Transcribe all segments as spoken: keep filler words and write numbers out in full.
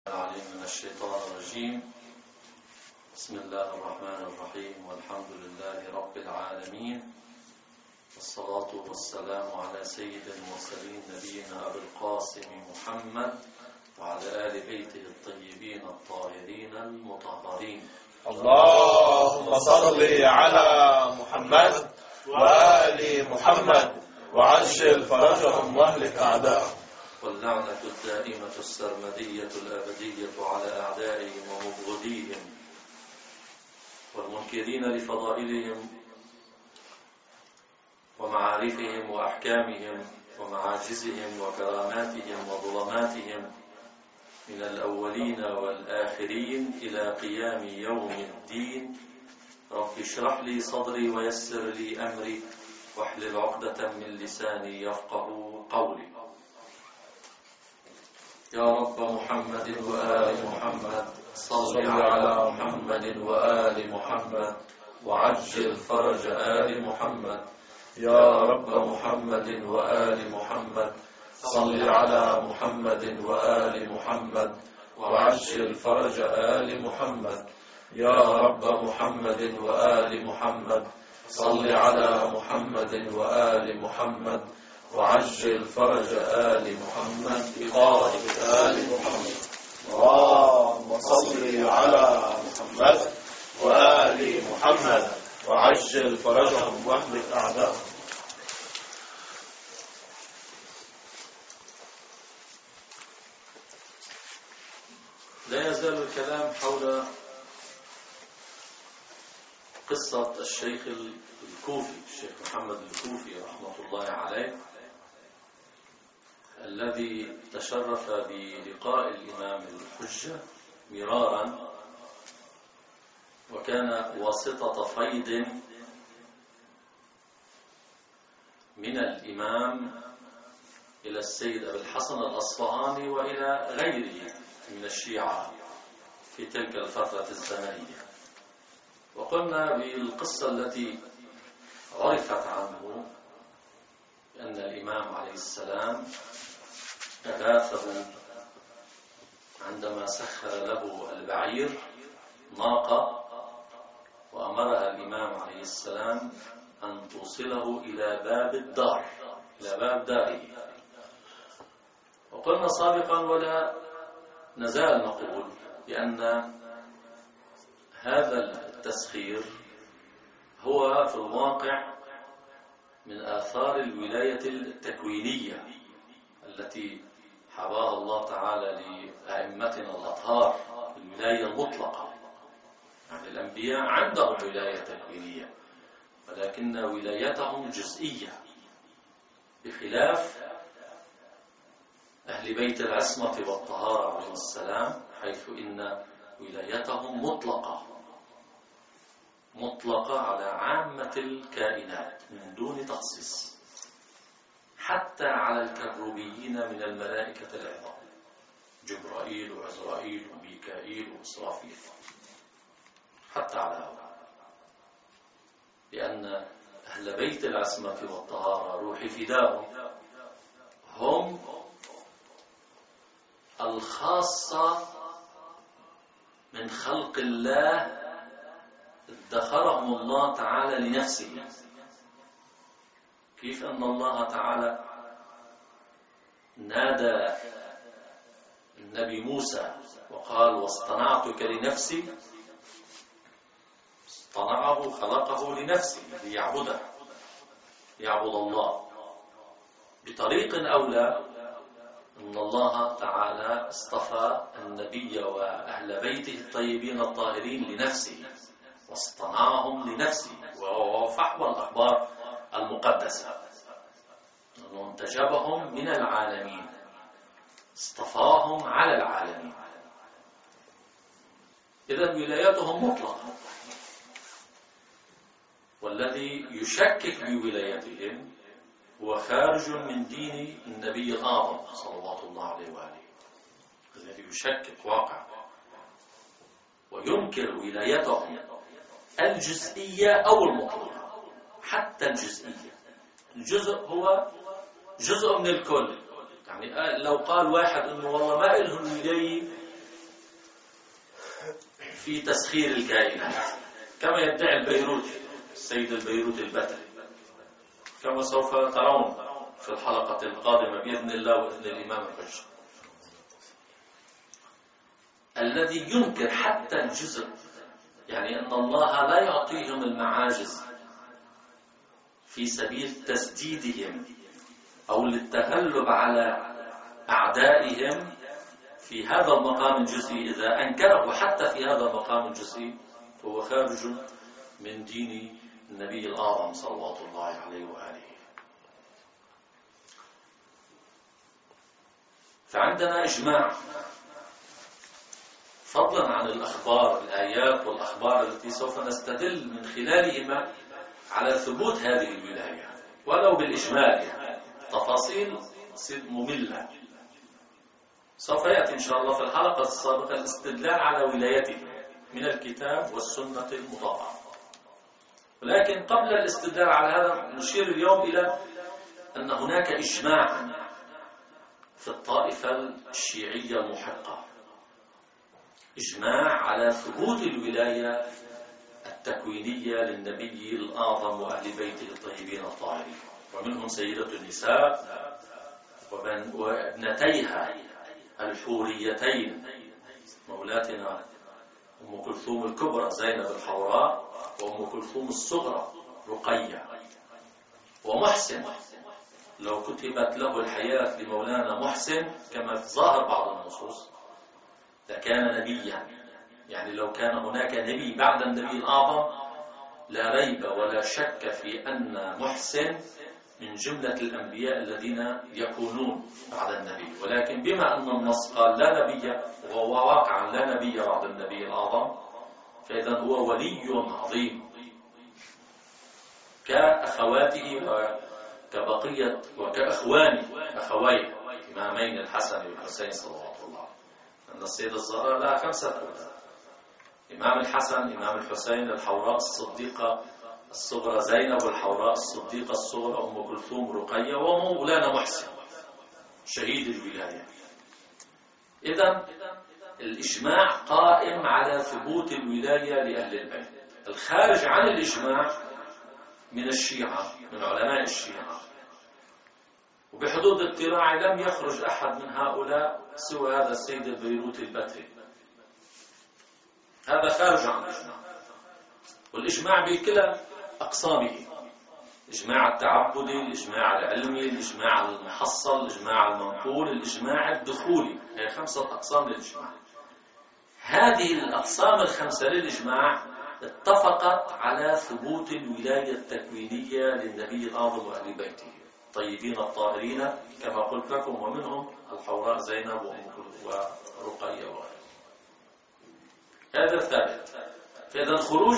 العليم من الشيطان الرجيم. بسم الله الرحمن الرحيم، والحمد لله رب العالمين، والصلاة والسلام على سيد المرسلين نبينا أبي القاسم محمد وعلى آل بيته الطيبين الطاهرين المطهرين. اللهم صل على محمد وآل محمد وعجل فرجهم واهلك أعداءهم. واللعنة الدائمة السرمدية الأبدية على أعدائهم ومبغضيهم والمنكرين لفضائلهم ومعارفهم وأحكامهم ومعاجزهم وكراماتهم وظلماتهم من الأولين والآخرين إلى قيام يوم الدين. رب اشرح لي صدري ويسر لي أمري واحلل عقدة من لساني يفقه قولي. يا رب محمد وآل محمد صل على محمد وآل محمد وعجل فرج آل محمد. يا رب محمد وآل محمد صل على محمد وآل محمد وعجل فرج آل محمد. يا رب محمد وآل محمد صل على محمد وآل محمد وعجل فرج آل محمد بقارب آل محمد. اللهم صل على محمد وآل محمد وعجل فرجهم واهلك أعداءهم. لا يزال الكلام حول قصة الشيخ الكوفي الشيخ محمد الكوفي رحمة الله عليه، الذي تشرف بلقاء الإمام الحجة مرارا، وكان واسطة فيض من الإمام إلى السيد أبي الحسن الأصفهاني وإلى غيره من الشيعة في تلك الفترة الزمنية. وقلنا بالقصة التي عرفت عنه أن الإمام عليه السلام أغاثه عندما سخر له البعير ناقة، وأمرها الإمام عليه السلام أن توصله إلى باب الدار إلى باب داره. وقلنا سابقا ولا نزال نقول بأن هذا التسخير هو في الواقع من آثار الولاية التكوينية التي حواها الله تعالى لأئمتنا الأطهار، الولاية المطلقة. يعني الأنبياء عندهم ولاية تكوينية، ولكن ولايتهم جزئية، بخلاف أهل بيت العصمة والطهارة عليهم السلام، حيث إن ولايتهم مطلقة مطلقة على عامة الكائنات من دون تخصيص، حتى على الكروبيين من الملائكة العظام، جبرائيل وعزرائيل وميكائيل وإسرافيل، حتى على هؤلاء، لأن أهل بيت العصمة والطهارة روح فداهم هم الخاصة من خلق الله ادخرهم الله تعالى لنفسه. كيف أن الله تعالى نادى النبي موسى وقال واصطنعتك لنفسي، اصطنعه خلقه لنفسه ليعبده ليعبد الله. بطريق أولى أن الله تعالى اصطفى النبي وأهل بيته الطيبين الطاهرين لنفسه واصطنعهم لنفسه، وهو فحوى الأخبار المقدسة أنه انتجبهم من العالمين، اصطفاهم على العالمين. إذن ولايتهم مطلقة، والذي يشكك بولايتهم هو خارج من دين النبي الأعظم صلوات الله عليه وآله، الذي يشكك واقع وينكر ولايتهم الجزئية أو المطلقة. حتى الجزئية، الجزء هو جزء من الكل. يعني لو قال واحد انه والله ما إلهم ولاية في تسخير الكائنات كما يدعي البيروتي السيد البيروتي البتري، كما سوف ترون في الحلقة القادمة بإذن الله وإذن الإمام الحجة، الذي ينكر حتى الجزء، يعني أن الله لا يعطيهم المعاجز في سبيل تسديدهم أو للتغلب على أعدائهم في هذا المقام الجزئي. إذا أنكره حتى في هذا المقام الجزئي هو خارج من دين النبي الأعظم صلوات الله عليه وآله. فعندنا إجماع فضلا عن الأخبار الآيات والأخبار التي سوف نستدل من خلالهما على ثبوت هذه الولاية ولو بالإجمال، يعني تفاصيل مملة. سوف يأتي إن شاء الله في الحلقة السابقة الاستدلال على ولايته من الكتاب والسنة المطهرة، ولكن قبل الاستدلال على هذا نشير اليوم إلى أن هناك إجماعا في الطائفة الشيعية المحقة، إجماع على ثبوت الولاية التكوينية للنبي الأعظم وأهل بيته الطيبين الطاهرين، ومنهم سيدة النساء وابنتيها الحوريتين مولاتنا أم كلثوم الكبرى زينب الحوراء وأم كلثوم الصغرى رقية، ومحسن لو كتبت له الحياة لمولانا محسن كما في ظاهر بعض النصوص لكان نبيا، يعني لو كان هناك نبي بعد النبي الأعظم لا ريب ولا شك في أن محسن من جملة الأنبياء الذين يكونون بعد النبي، ولكن بما أن النص قال لا نبي وهو واقعا لا نبي بعد النبي الأعظم فإذا هو ولي عظيم كأخواته وكبقية وكأخوان أخويه إمامين الحسن والحسين صلوات الله، أن السيدة الزهراء لها خمسة أولاد، إمام الحسن إمام الحسين الحوراء الصديقة الصغرى زينب الحوراء الصديقة الصغرى أم كلثوم رقية ومولانا محسن شهيد الولاية. إذن الإجماع قائم على ثبوت الولاية لأهل البيت. الخارج عن الإجماع من الشيعة من علماء الشيعة وبحدود اطلاعي لم يخرج أحد من هؤلاء سوى هذا السيد البيروتي البتري، هذا خارج عن الإجماع، والإجماع بكلا أقسامه، الإجماع التعبدي، الإجماع العلمي، الإجماع المحصل، الإجماع المنقول، الإجماع الدخولي، هي خمسة أقسام للإجماع. هذه الأقسام الخمسة للإجماع اتفقت على ثبوت الولاية التكوينية للنبي الأعظم وأهل بيته الطيبين الطاهرين كما قلت لكم، ومنهم الحوراء زينب ورقية وغيرها. هذا الثابت. فإذا خروج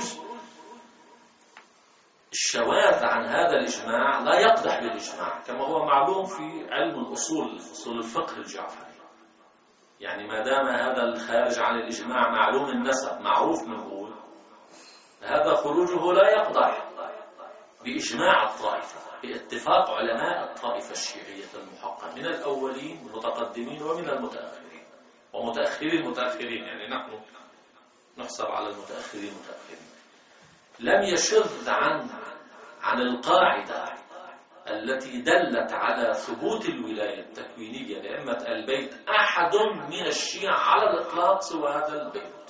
الشواذ عن هذا الإجماع لا يقدح بالإجماع كما هو معلوم في علم الأصول أصول الفقه الجعفري، يعني ما دام هذا الخارج عن الإجماع معلوم النسب معروف من هو، هذا خروجه لا يقدح بإجماع الطائفة باتفاق علماء الطائفة الشيعية المحقة من الأولين المتقدمين ومن المتأخرين ومتأخرين المتأخرين، يعني نحن نحسب على المتأخرين المتأخرين. لم يشذ عن عن القاعدة التي دلت على ثبوت الولاية التكوينية لأئمة البيت أحد من الشيعة على الإطلاق سوى هذا البيت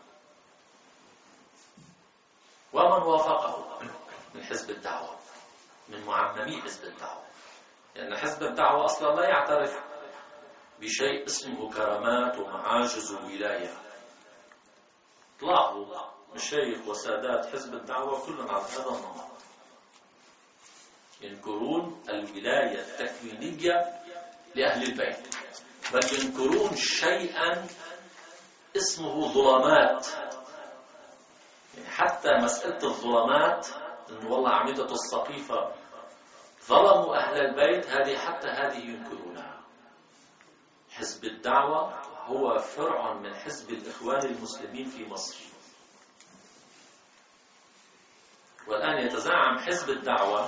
ومن وافقه من حزب الدعوة من معممي حزب الدعوة، لأن حزب الدعوة أصلا لا يعترف بشيء اسمه كرامات ومعاجز وولاية اطلاقوا. مشايخ وسادات حزب الدعوة كلهم على هذا النمط، ينكرون الولاية التكوينية لأهل البيت، بل ينكرون شيئا اسمه ظلمات، يعني حتى مسألة الظلمات إن والله عميدة السقيفة ظلموا أهل البيت، هذه حتى هذه ينكرونها. حزب الدعوة هو فرع من حزب الإخوان المسلمين في مصر، والآن يتزعم حزب الدعوة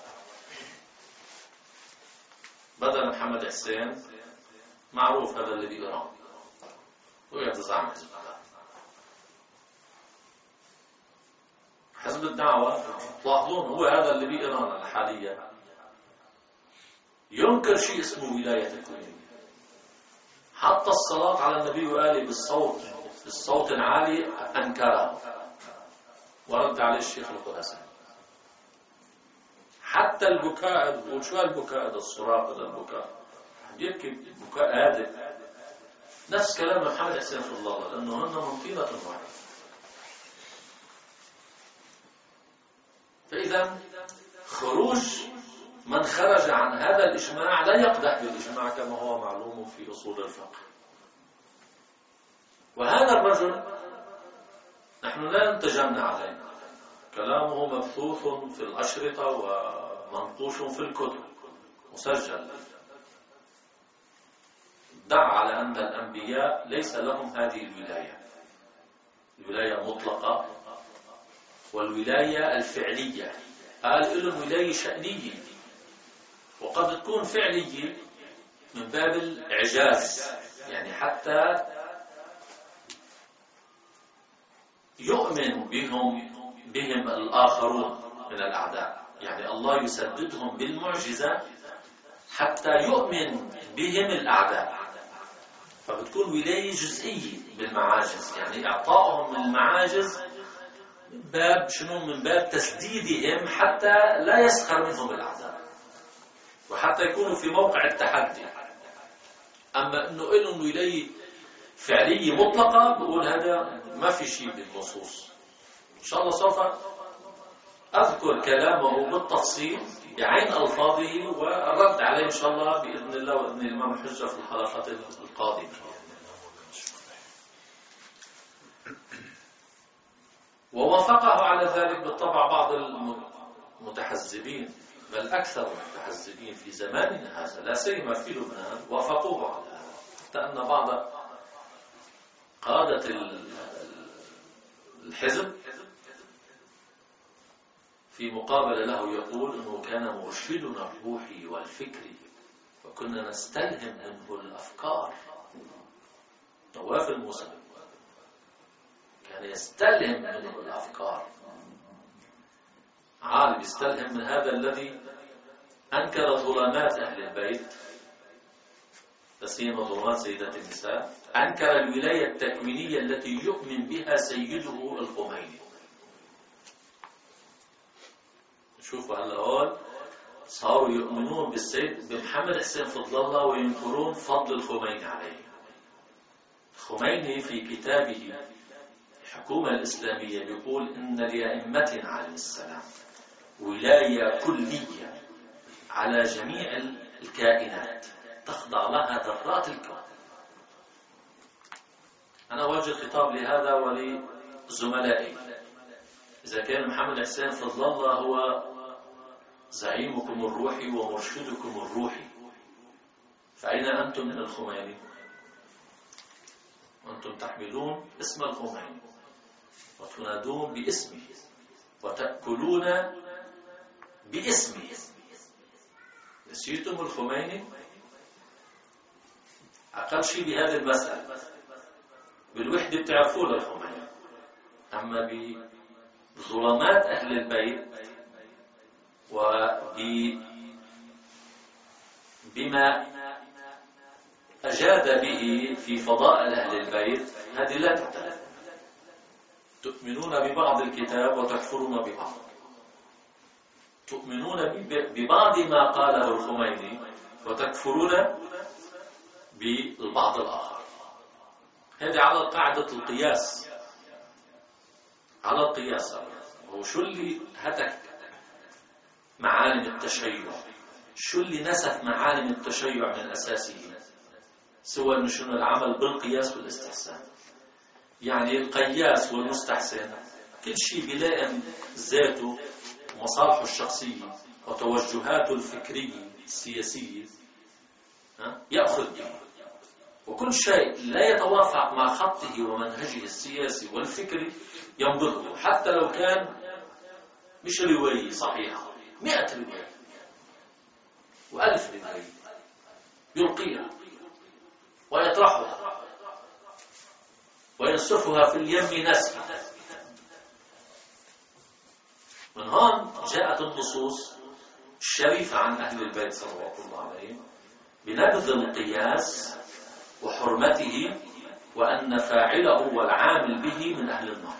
بدل محمد حسين معروف هذا اللي بإيران، ويتزعم حزب الدعوة. أهل الدعوة تلاحظون هو هذا اللي بإيران الحالية ينكر شيء اسمه ولاية الكلية. حتى الصلاة على النبي وآله بالصوت بالصوت العالي أنكره ورد عليه الشيخ الخراساني. حتى البكاء، وشو البكاء هذا الصراخ هذا البكاء يبكي بكاء هادئ نفس كلام محمد حسين في الله، لأنه هن من طينة واحدة. فإذا خروج من خرج عن هذا الإجماع لا يقدح بالإجماع كما هو معلوم في أصول الفقه. وهذا الرجل نحن لا نتجنى عليه، كلامه مبثوث في الأشرطة ومنقوش في الكتب مسجل. دع على أن الأنبياء ليس لهم هذه الولاية، الولاية مطلقة والولاية الفعلية. قال لهم ولاية شأنية وقد تكون فعلية من باب الإعجاز، يعني حتى يؤمن بهم بهم الآخرون من الأعداء، يعني الله يسددهم بالمعجزة حتى يؤمن بهم الأعداء. فبتكون ولاية جزئية بالمعاجز، يعني إعطائهم المعاجز من باب شنو؟ من باب تسديدهم حتى لا يسخر منهم الأعداء وحتى يكونوا في موقع التحدي. أما أنه لهم ولاية فعلية مطلقة بقول هذا ما في شيء بالنصوص. إن شاء الله سوف أذكر كلامه بالتفصيل بعين ألفاظه والرد عليه إن شاء الله بإذن الله وإذن الإمام الحجة في الحلقات القادمة. ووافقه على ذلك بالطبع بعض المتحزبين، بل أكثر المتحزبين في زماننا هذا لا سيما في لبنان وافقوه على هذا، حتى أن بعض قادة الحزب في مقابلة له يقول أنه كان مرشدنا الروحي والفكري وكنا نستلهم منه الأفكار. نواف الموسى كان يستلهم منه الأفكار، عالم يستلهم من هذا الذي أنكر ظلمات أهل البيت، تسمى ظلمات سيدة النساء، أنكر الولاية التكوينية التي يؤمن بها سيده الخميني. شوفوا هلا هون صاروا يؤمنون بالسيد بمحمد حسين فضل الله وينكرون فضل الخميني عليه. الخميني في كتابه الحكومة الإسلامية بيقول إن لأئمتنا عليه السلام ولاية كلية على جميع الكائنات تخضع لها ذرات الكون. أنا أوجه خطاب لهذا ولزملائي، إذا كان محمد حسين فضل الله هو زعيمكم الروحي ومرشدكم الروحي، فأين أنتم من الخميني؟ وأنتم تحملون اسم الخميني وتنادون باسمه وتأكلون باسمه. نسيتم الخميني؟ أقل شيء بهذه المسألة بالوحدة بتعرفون الخميني، أما بظلمات أهل البيت وبما أجاد به في فضائل أهل البيت هذه لا تعترف. تؤمنون ببعض الكتاب وتكفرون ببعض، تؤمنون ببعض ما قاله الخميني وتكفرون بالبعض الآخر. هذه على قاعدة القياس، على القياس. وشو اللي هتك معالم التشيع؟ شو اللي نسف معالم التشيع من أساسه؟ سوى أنه شنو العمل بالقياس والاستحسان. يعني القياس والمستحسن كل شيء بيلائم ذاته ومصالحه الشخصية وتوجهاته الفكرية السياسية يأخذ به، وكل شيء لا يتوافق مع خطه ومنهجه السياسي والفكري ينبذه، حتى لو كان مش رواية صحيحة، مئة رواية وألف رواية يلقيها ويطرحها وينسفها في اليم نسفا. هون جاءت النصوص الشريفة عن أهل البيت صلوات الله عليهم بنبذ القياس وحرمته وأن فاعله والعامل به من أهل النار.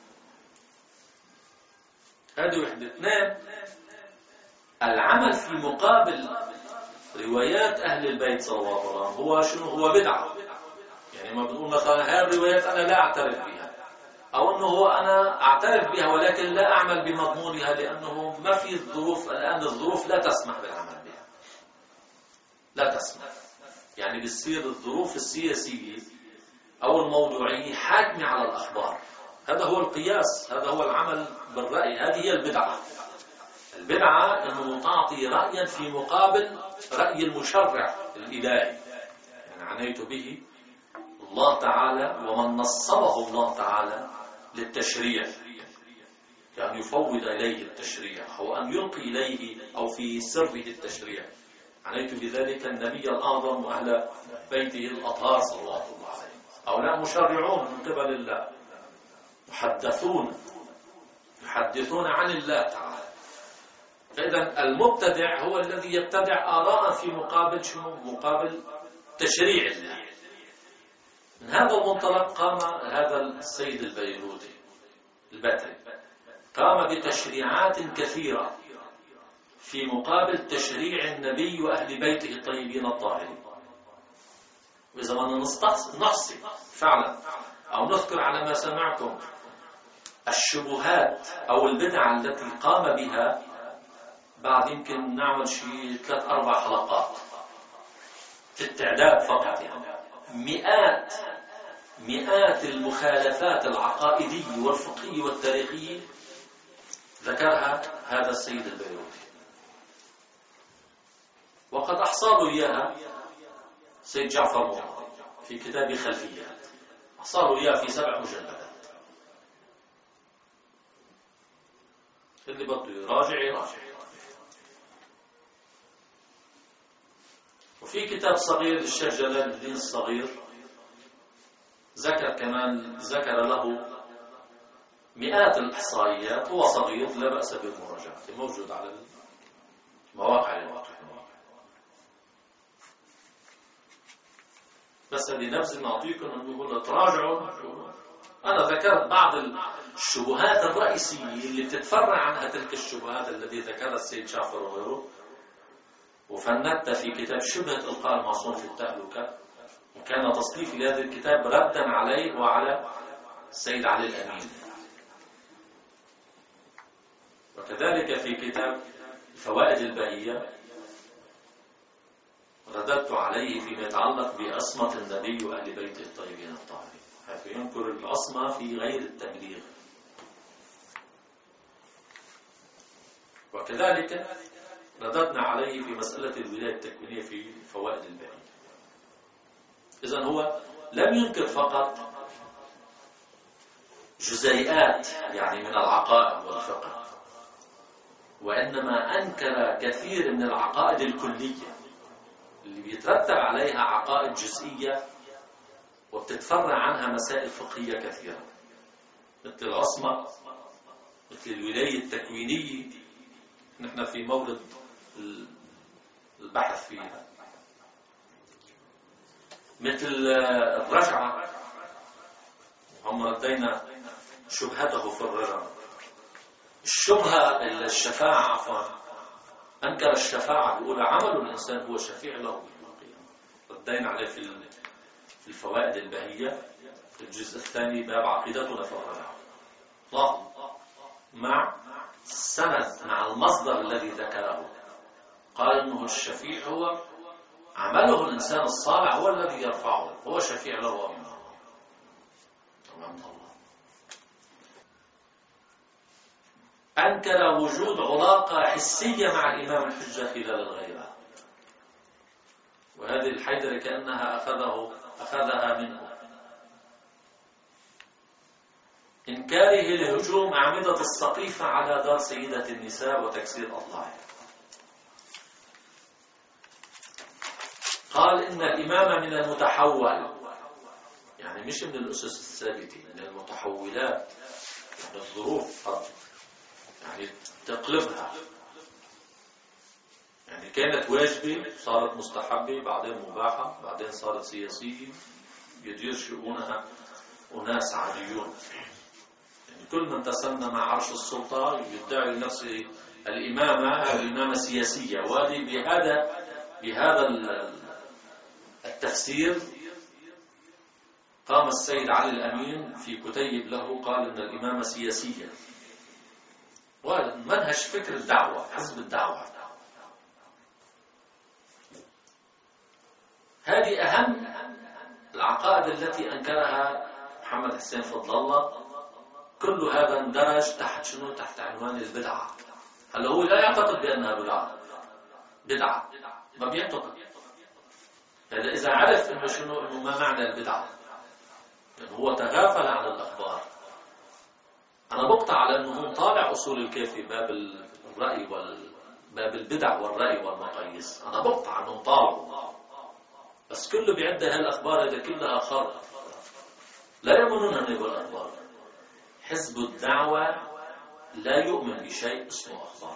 هذه وحدة. اثنين، العمل في مقابل روايات أهل البيت صلوات الله هو شنو؟ هو بدعة. يعني ما بنقول مثلا هذه الروايات أنا لا أعترف بها، أو أنه هو أنا أعترف بها ولكن لا أعمل بمضمونها لأنه ما في الظروف الآن، الظروف لا تسمح بالعمل بها، لا تسمح. يعني بتصير الظروف السياسية أو الموضوعية حاكمة على الأخبار. هذا هو القياس، هذا هو العمل بالرأي. هذه هي البدعة. البدعة أنه تعطي رأيا في مقابل رأي المشرع الإلهي، يعني عنيت به الله تعالى ومن نصبه الله تعالى للتشريع، يعني يفوض إليه التشريع أو أن يلقي إليه أو في سره التشريع. عنيت بذلك النبي الأعظم وأهل بيته الأطهار صلوات الله عليهم. هؤلاء مشرعون من قبل الله، محدثون يحدثون عن الله تعالى. فإذا المبتدع هو الذي يبتدع آراء في مقابل شنو؟ مقابل تشريع الله. من هذا المنطلق قام هذا السيد البيروتي البتري، قام بتشريعات كثيرة في مقابل تشريع النبي وأهل بيته الطيبين الطاهرين. وإذا ما نحصي فعلا أو نذكر على ما سمعكم الشبهات أو البدع التي قام بها، بعد يمكن نعمل شيء ثلاث أربع حلقات في التعداد فقط. يعني مئات مئات المخالفات العقائدية والفقهية والتاريخية ذكرها هذا السيد البيروتي، وقد أحصاله إياها سيد جعفر موضوع في كتاب خلفيات، أحصاله إياها في سبع مجلدات. اللي بده يراجع يراجع. وفي كتاب صغير للشيخ جلال الدين الصغير ذكر كمان، ذكر له مئات الإحصائيات. هو صغير لا بأس بالمراجعة، موجود على المواقع المواقع بس لنفسي نعطيكم أنه يقول تراجعوا. أنا ذكرت بعض الشبهات الرئيسية اللي بتتفرع عنها تلك الشبهات التي ذكرها السيد جعفر وغيره، وفندت في كتاب شبهة إلقاء المعصوم في التهلكة، وكان تصنيفي لهذا الكتاب ردا عليه وعلى السيد علي الأمين. وكذلك في كتاب الفوائد البهية رددت عليه فيما يتعلق بعصمة النبي وأهل بيته الطيبين الطاهرين، حيث ينكر العصمة في غير التبليغ. وكذلك رددنا عليه في مسألة الولاية التكوينية في فوائد البهية. إذن هو لم ينكر فقط جزيئات يعني من العقائد والفقه، وإنما أنكر كثير من العقائد الكلية اللي بيترتب عليها عقائد جزئية وبتتفرع عنها مسائل فقهية كثيرة، مثل العصمة، مثل الولاية التكوينية. نحن في مورد البحث فيها، مثل الرجعة، هم ردينا شبهته في الرجعة. الشبهة الشفاعة، عفوا أنكر الشفاعة، بيقول عمل الإنسان هو شفيع له يوم القيامة. ردينا عليه في الفوائد البهية في الجزء الثاني باب عقيدتنا في الرجعة. لا مع السند، مع المصدر الذي ذكره، قال إنه الشفيع هو عمله الإنسان الصالح هو الذي يرفعه، هو شفيع له أمام الله. تمام الله. أنكر وجود علاقة حسية مع الإمام الحجة خلال الغيبة، وهذه الحيدرة كأنها أخذه أخذها منه. إنكاره لهجوم أعمدة السقيفة على دار سيدة النساء وتكسير أضلاعها. قال إن الإمامة من المتحول، يعني مش من الأسس الثابتة، من المتحولات، من الظروف قد يعني تقلبها، يعني كانت واجبة صارت مستحبة، بعدين مباحة، بعدين صارت سياسية يدير شؤونها أناس عاديون. يعني كل من تسنى مع عرش السلطة يدعي لنفسه الإمامة الإمامة السياسية. وهذه بهذا بهذا التفسير قام السيد علي الأمين في كتيب له قال إن الإمامة سياسية، ومنهج فكر الدعوة، حزب الدعوة. هذه أهم العقائد التي أنكرها محمد حسين فضل الله. كل هذا اندرج تحت شنو؟ تحت عنوان البدعة. هلا هو لا يعتقد بأنها بدعة، بدعة ما بيعتقد. هذا إذا عرف إنه شنو، إنه ما معنى البدعة، يعني هو تغافل عن الأخبار. أنا بقطع على أنه طالع أصول الكافي باب الرأي وال باب البدع والرأي والمقاييس. أنا بقطع عنهم طالعوا، بس كله بيعد هالأخبار هذا كلها خرق، لا يؤمنون أن يقول أخبار. حزب الدعوة لا يؤمن بشيء اسمه أخبار.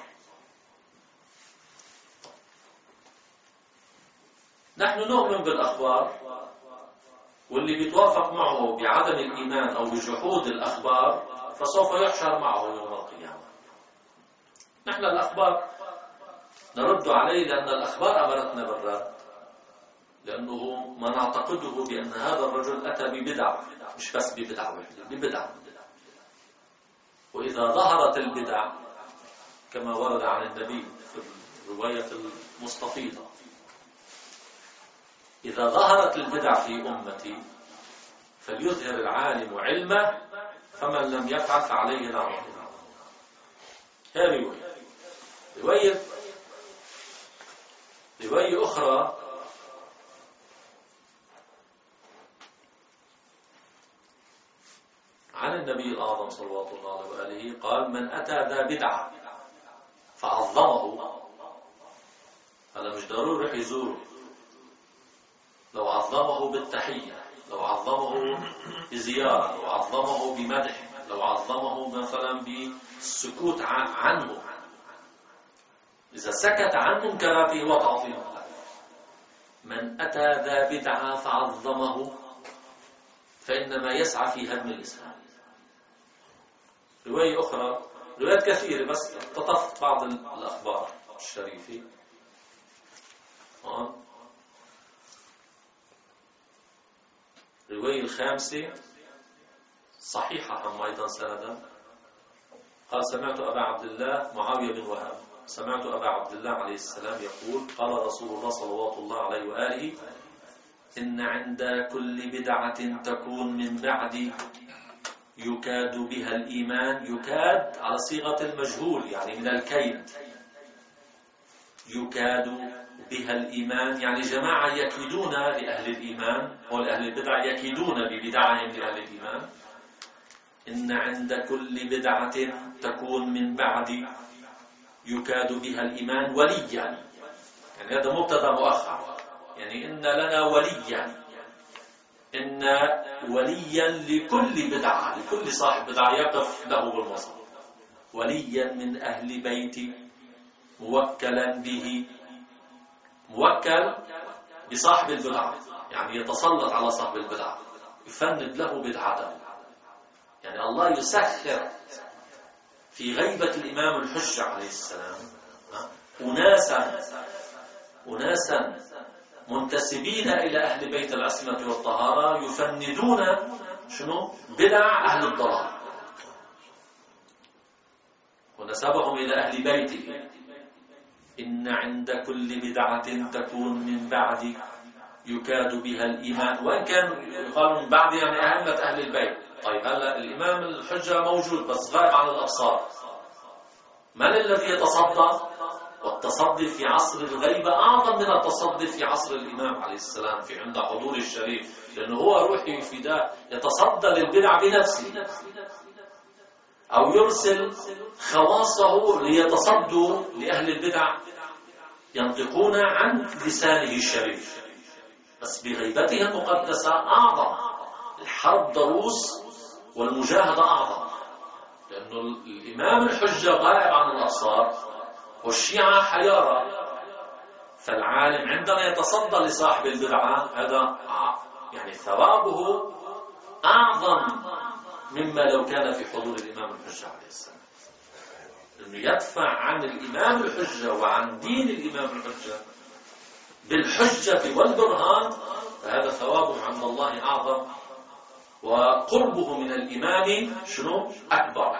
نحن نؤمن بالأخبار، واللي بيتوافق معه بعدم الإيمان أو بجحود الأخبار فسوف يحشر معه يوم القيامة. نحن الأخبار نرد عليه لأن الأخبار أمرتنا بالرد، لأنه ما نعتقده بأن هذا الرجل أتى ببدع، مش بس ببدع واحدة، ببدع. وإذا ظهرت البدع كما ورد عن النبي في الرواية المستفيضة، إذا ظهرت البدع في أمتي فليظهر العالم علمه، فمن لم يفعل فعليه لعنة الله. هذه رواية. رواية رواية أخرى عن النبي الأعظم صلوات الله عليه وآله قال: من أتى ذا بدعة فعظمه، هذا مش ضروري يروح يزوره، لو عظمه بالتحية، لو عظمه بزيارة، لو عظمه بمدح، لو عظمه مثلا بالسكوت عنه، إذا سكت عن منكراته وتعظيمه. من أتى ذا بدعة فعظمه فإنما يسعى في هدم الإسلام. رواية أخرى، روايات كثيرة بس اقتطفت بعض الأخبار الشريفة. آه. الرواية الخامسة صحيحة هم أيضا سندا. قال: سمعت أبا عبد الله معاوية بن وهب سمعت أبا عبد الله عليه السلام يقول: قال رسول الله صلوات الله عليه وآله: إن عند كل بدعة تكون من بعد يكاد بها الإيمان. يكاد على صيغة المجهول، يعني من الكيد. يكاد بها الإيمان يعني جماعة يكيدون لأهل الإيمان، ولأهل البدع يكيدون ببدعهم لأهل الإيمان. إن عند كل بدعة تكون من بعد يكاد بها الإيمان وليا، يعني هذا مبتدا مؤخر، يعني إن لنا وليا، إن وليا لكل بدعة، لكل صاحب بدعة يقف له بالمصر، وليا من أهل بيتي موكلا به. موكل بصاحب البدعة، يعني يتسلط على صاحب البدعة، يفند له بدعته. يعني الله يسخر في غيبة الإمام الحجة عليه السلام أناسا أناسا منتسبين إلى أهل بيت العصمة والطهارة يفندون شنو؟ بدع أهل الضلال ونسبهم إلى أهل بيته. إن عند كل بدعة تكون من بعد يكاد بها الإيمان، وإن كان يقال من بعد يعني أهمة أهل البيت. طيب هلا الإمام الحجة موجود بس غائب عن الأبصار. من الذي يتصدى؟ والتصدي في عصر الغيبة أعظم من التصدي في عصر الإمام عليه السلام في عند حضور الشريف، لأنه هو روحي فداء يتصدى للبدع بنفسه، أو يرسل خواصه ليتصدوا لأهل البدع ينطقون عن لسانه الشريف، بس بغيبته المقدسة أعظم. الحرب ضروس والمجاهدة أعظم. لأنه الإمام الحجة غائب عن الأبصار والشيعة حيارى. فالعالم عندما يتصدى لصاحب البدعة هذا يعني ثوابه أعظم مما لو كان في حضور الإمام الحجة عليه السلام، لأنه يدفع عن الإمام الحجة وعن دين الإمام الحجة بالحجة والبرهان، فهذا ثوابه عند الله أعظم وقربه من الإمام شنو أكبر.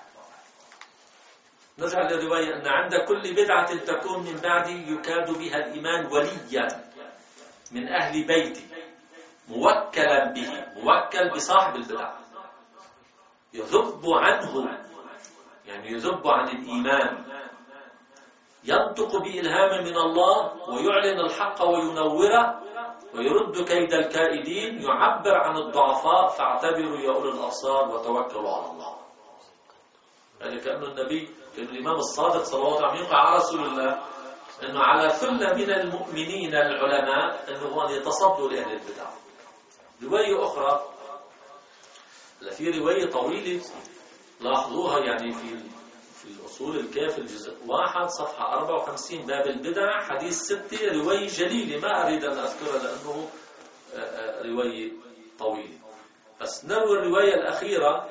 نرجع للرواية أن عند كل بدعة تكون من بعدي يكاد بها الإيمان وليا من أهل بيتي موكلا به، موكل بصاحب البدعة، يذب عنه يعني يذب عن الإيمان، ينطق بإلهام من الله ويعلن الحق وينوره ويرد كيد الكائدين، يعبر عن الضعفاء فاعتبروا يا أولي الأبصار وتوكلوا على الله. يعني كأنه النبي كأنه الإمام الصادق صلى الله عليه وسلم على رسول الله أنه على ثلة من المؤمنين العلماء أنه هو يتصدوا لأهل البدع. رواية أخرى، في رواية طويلة لاحظوها يعني في في الأصول الكافي الجزء واحد صفحة أربعة وخمسين باب البدع حديث ستة، رواية جليلة ما أريد أن أذكرها لأنه رواية طويلة، بس نروي الرواية الأخيرة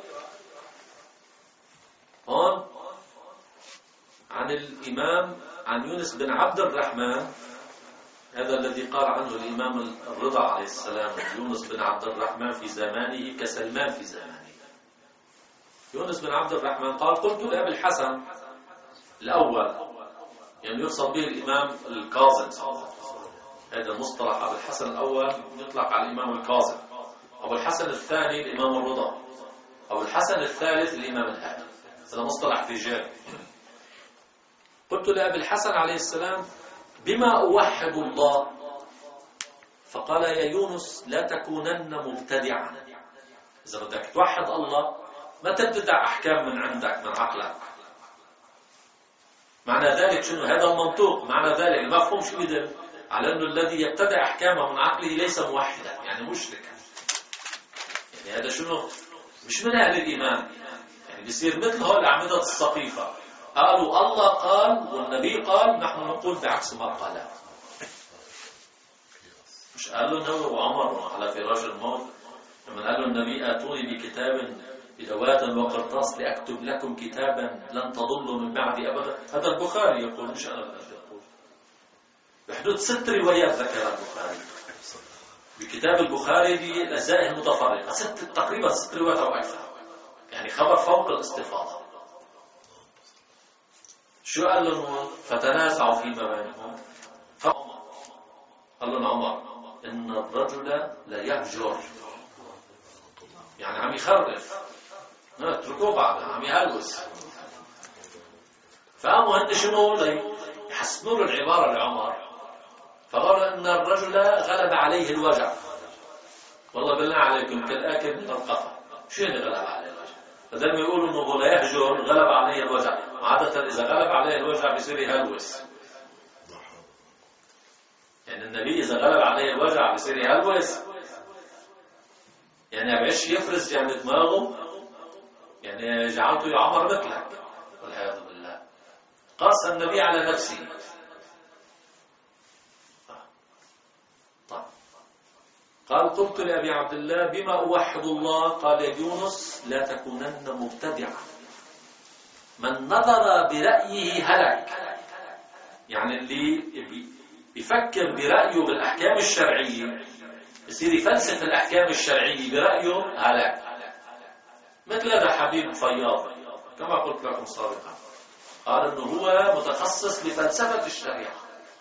هون عن الإمام عن يونس بن عبد الرحمن، هذا الذي قال عنه الإمام الرضا عليه السلام يونس بن عبد الرحمن في زمانه كسلمان في زمانه. يونس بن عبد الرحمن قال قلت لأبي الحسن الأول، يعني يقصد به الإمام الكاظم، هذا المصطلح أبو الحسن الأول يطلق على الإمام الكاظم، أبو الحسن الثاني الإمام الرضا، أبو الحسن الثالث الإمام الهادي، هذا مصطلح رجال. قلت لأبي الحسن عليه السلام بما أوحد الله؟ فقال يا يونس لا تكونن مبتدعا، إذا بدك توحد الله ما تبتدع أحكام من عندك من عقلك. معنى ذلك شنو هذا المنطوق؟ معنى ذلك المفهوم شو يدل على أنه الذي يبتدع أحكامه من عقله ليس موحدا يعني مشركا. يعني هذا شنو؟ مش من أهل الإيمان، يعني بيصير مثل هول أعمدة السقيفة، قالوا الله قال والنبي قال، نحن نقول بعكس ما قال. مش قالوا النبي وعمر على فراش الموت لما قالوا النبي آتوني بكتاب بدوات وقرطاس لأكتب لكم كتابا لن تضلوا من بعدي أبدا. هذا البخاري يقول مش أنا الذي أقول. بحدود ست روايات ذكرها البخاري بكتاب البخاري بالأجزاء المتفرقة، ست تقريبا ست روايات أو أكثر، يعني خبر فوق الاستفاضة. شو قال لهم؟ فتنازعوا فيما بينهم. قال لهم عمر إن الرجل لا يهجر، يعني عم يخرف، اتركوه بعد عم يهلوس. فقاموا هن شنو يحسنوا له العبارة لعمر، فقالوا إن الرجل غلب عليه الوجع. والله بالله عليكم كالآكل من القفا، شو اللي غلب عليه الوجع؟ فدام يقولوا إنه هو لا يهجر غلب عليه الوجع، عادة إذا غلب عليه الوجع بيصير يهلوس. يعني النبي إذا غلب عليه الوجع بيصير يهلوس، يعني بيش يفرز يعني دماغه، يعني جعلته يا عمر مثلك والعياذ بالله. قاس النبي على نفسه. طيب. قال قلت لأبي عبد الله بما أوحد الله؟ قال يا يونس لا تكونن مبتدعا، من نظر برأيه هلك. يعني اللي بيفكر برأيه بالأحكام الشرعية يصير يفلسف الأحكام الشرعية برأيه هلك. مثل هذا حبيب فياض كما قلت لكم سابقا، قال انه هو متخصص بفلسفة الشريعة.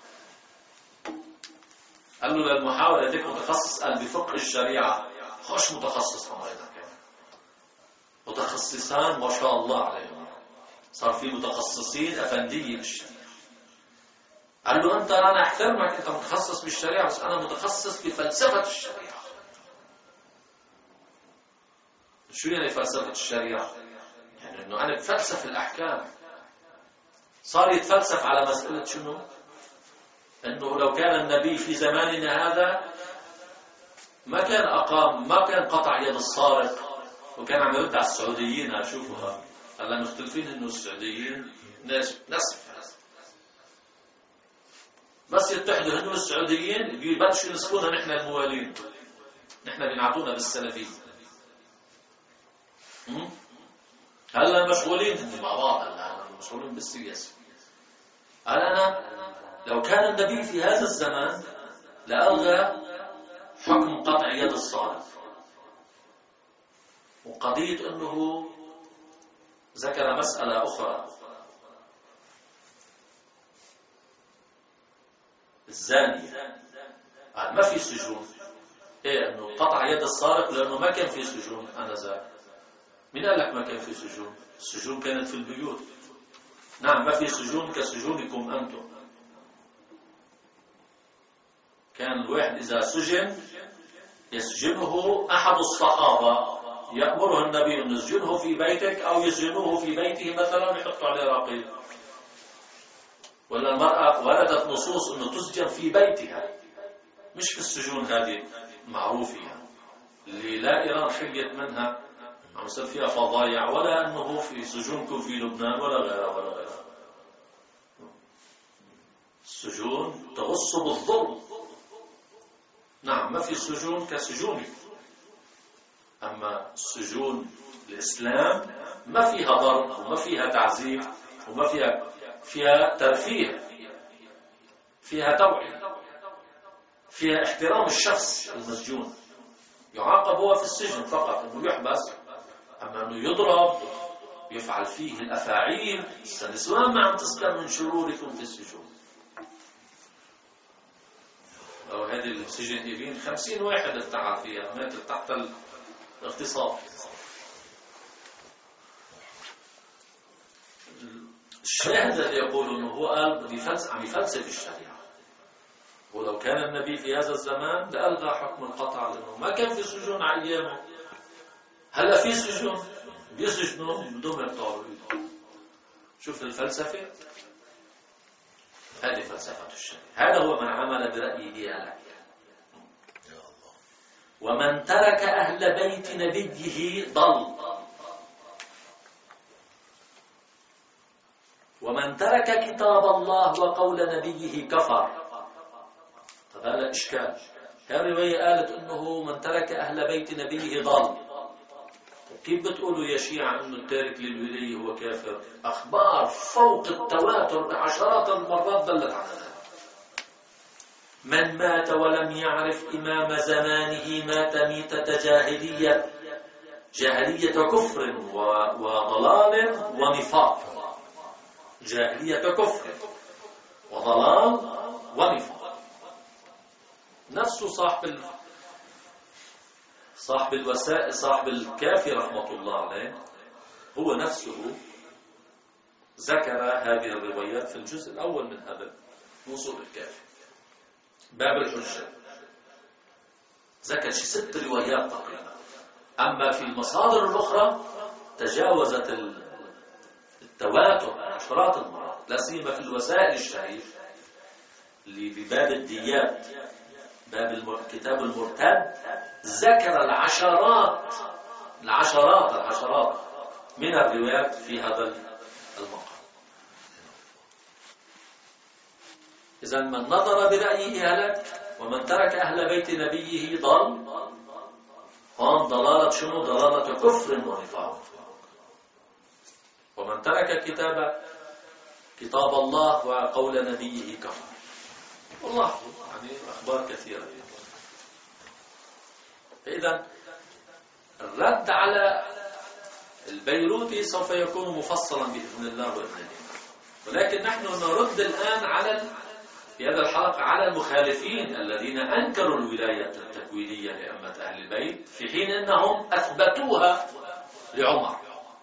قال له للمحاولة هذيك متخصص قال بفقه الشريعة، خوش متخصص هم ايضا كان متخصصان ما شاء الله عليهم، صار في متخصصين أفندية بالشريعة. قال له انت انا احترمك انت متخصص بالشريعة، بس انا متخصص بفلسفة الشريعة. شو يعني فلسفة الشريعة؟ يعني انه انا بفلسف الاحكام. صار يتفلسف على مسألة شنو؟ انه لو كان النبي في زماننا هذا ما كان اقام، ما كان قطع يد السارق وكان عم يرد على السعوديين. شوفوا هلا مختلفين إنه السعوديين ناس نسف، بس يتحدوا هن والسعوديين بيبلشوا ينسبونا نحن الموالين، نحن بينعطونا بالسلفية. هلا مشغولين هن مع بعض، هلا مشغولين بالسياسة. هلا أنا لو كان النبي في هذا الزمان لألغى حكم قطع يد الصالح، وقضية أنه ذكر مسألة أخرى، الزانية قال ما في سجون. إيه أنه قطع يد السارق لأنه ما كان في سجون آنذاك. مين قال لك ما كان في سجون؟ السجون كانت في البيوت. نعم ما في سجون كسجونكم أنتم. كان الواحد إذا سجن يسجنه أحد الصحابة، يأمره النبي أن يسجنه في بيتك أو يسجنوه في بيته مثلا ويحطوا عليه رقيب. ولا المرأة وردت نصوص أنه تسجن في بيتها، مش في السجون هذه المعروفة يعني اللي لا إيران حيت منها عم يصير فيها فضايع، ولا أنه في سجونكم في لبنان ولا غيرها ولا غيرها. السجون تغص بالظلم. نعم ما في سجون كسجونكم، أما السجون الإسلام ما فيها ضرب وما فيها تعذيب وما فيها فيها ترفيه، فيها توعية، فيها احترام الشخص المسجون. يعاقب هو في السجن فقط أنه يحبس، أما أنه يضرب يفعل فيه الأفاعيل. النسوان ما عم تسلم من شروركم في السجون. أو هذه السجن يبين خمسين واحد ارتعى فيها مات تحت الاغتصاب. الشاهد الذي يقول أنه هو قال عم يفلسف الشريعة، ولو كان النبي في هذا الزمان لألغى حكم القطع لأنه ما كان في سجون على أيامه. هلا في سجون بيسجنوا بدون ما يقطعوا ايدهم. شوف الفلسفة، هذه فلسفة الشريعة. هذا هو من عمل برأيه هلك. ومن ترك أهل بيت نبيه ضل، ومن ترك كتاب الله وقول نبيه كفر. طب هذا إشكال. هالرواية قالت أنه من ترك أهل بيت نبيه ضل، كيف بتقولوا يا شيعة أنه التارك للولاية هو كافر؟ أخبار فوق التواتر بعشرات المرات دلت على ذلك. من مات ولم يعرف إمام زمانه مات ميتة جاهلية، جاهلية كفر وضلال ونفاق. جاهلية كفر وضلال ونفاق. نفسه صاحب ال... صاحب الوسائل صاحب الكافي رحمة الله عليه هو نفسه ذكر هذه الروايات في الجزء الأول من هذا موصول الكافي باب الحجة. ذكر شي ست روايات تقريبا. أما في المصادر الأخرى تجاوزت التواتر عشرات المرات، لا سيما في الوسائل الشريف اللي بباب الديات، باب كتاب المرتد، ذكر العشرات العشرات العشرات من الروايات في هذا المقام. إذا من نظر برأيه هلك، ومن ترك أهل بيت نبيه ضل. هون ضلالة شنو؟ ضلالة كفر ونفاق. ومن ترك كتاب كتاب الله وقول نبيه كفر. والله يعني أخبار كثيرة. فإذا الرد على البيروتي سوف يكون مفصلا بإذن الله وإذن. ولكن نحن نرد الآن على في هذا الحلقة على المخالفين الذين أنكروا الولاية التكوينية لأئمة أهل البيت في حين أنهم أثبتوها لعمر.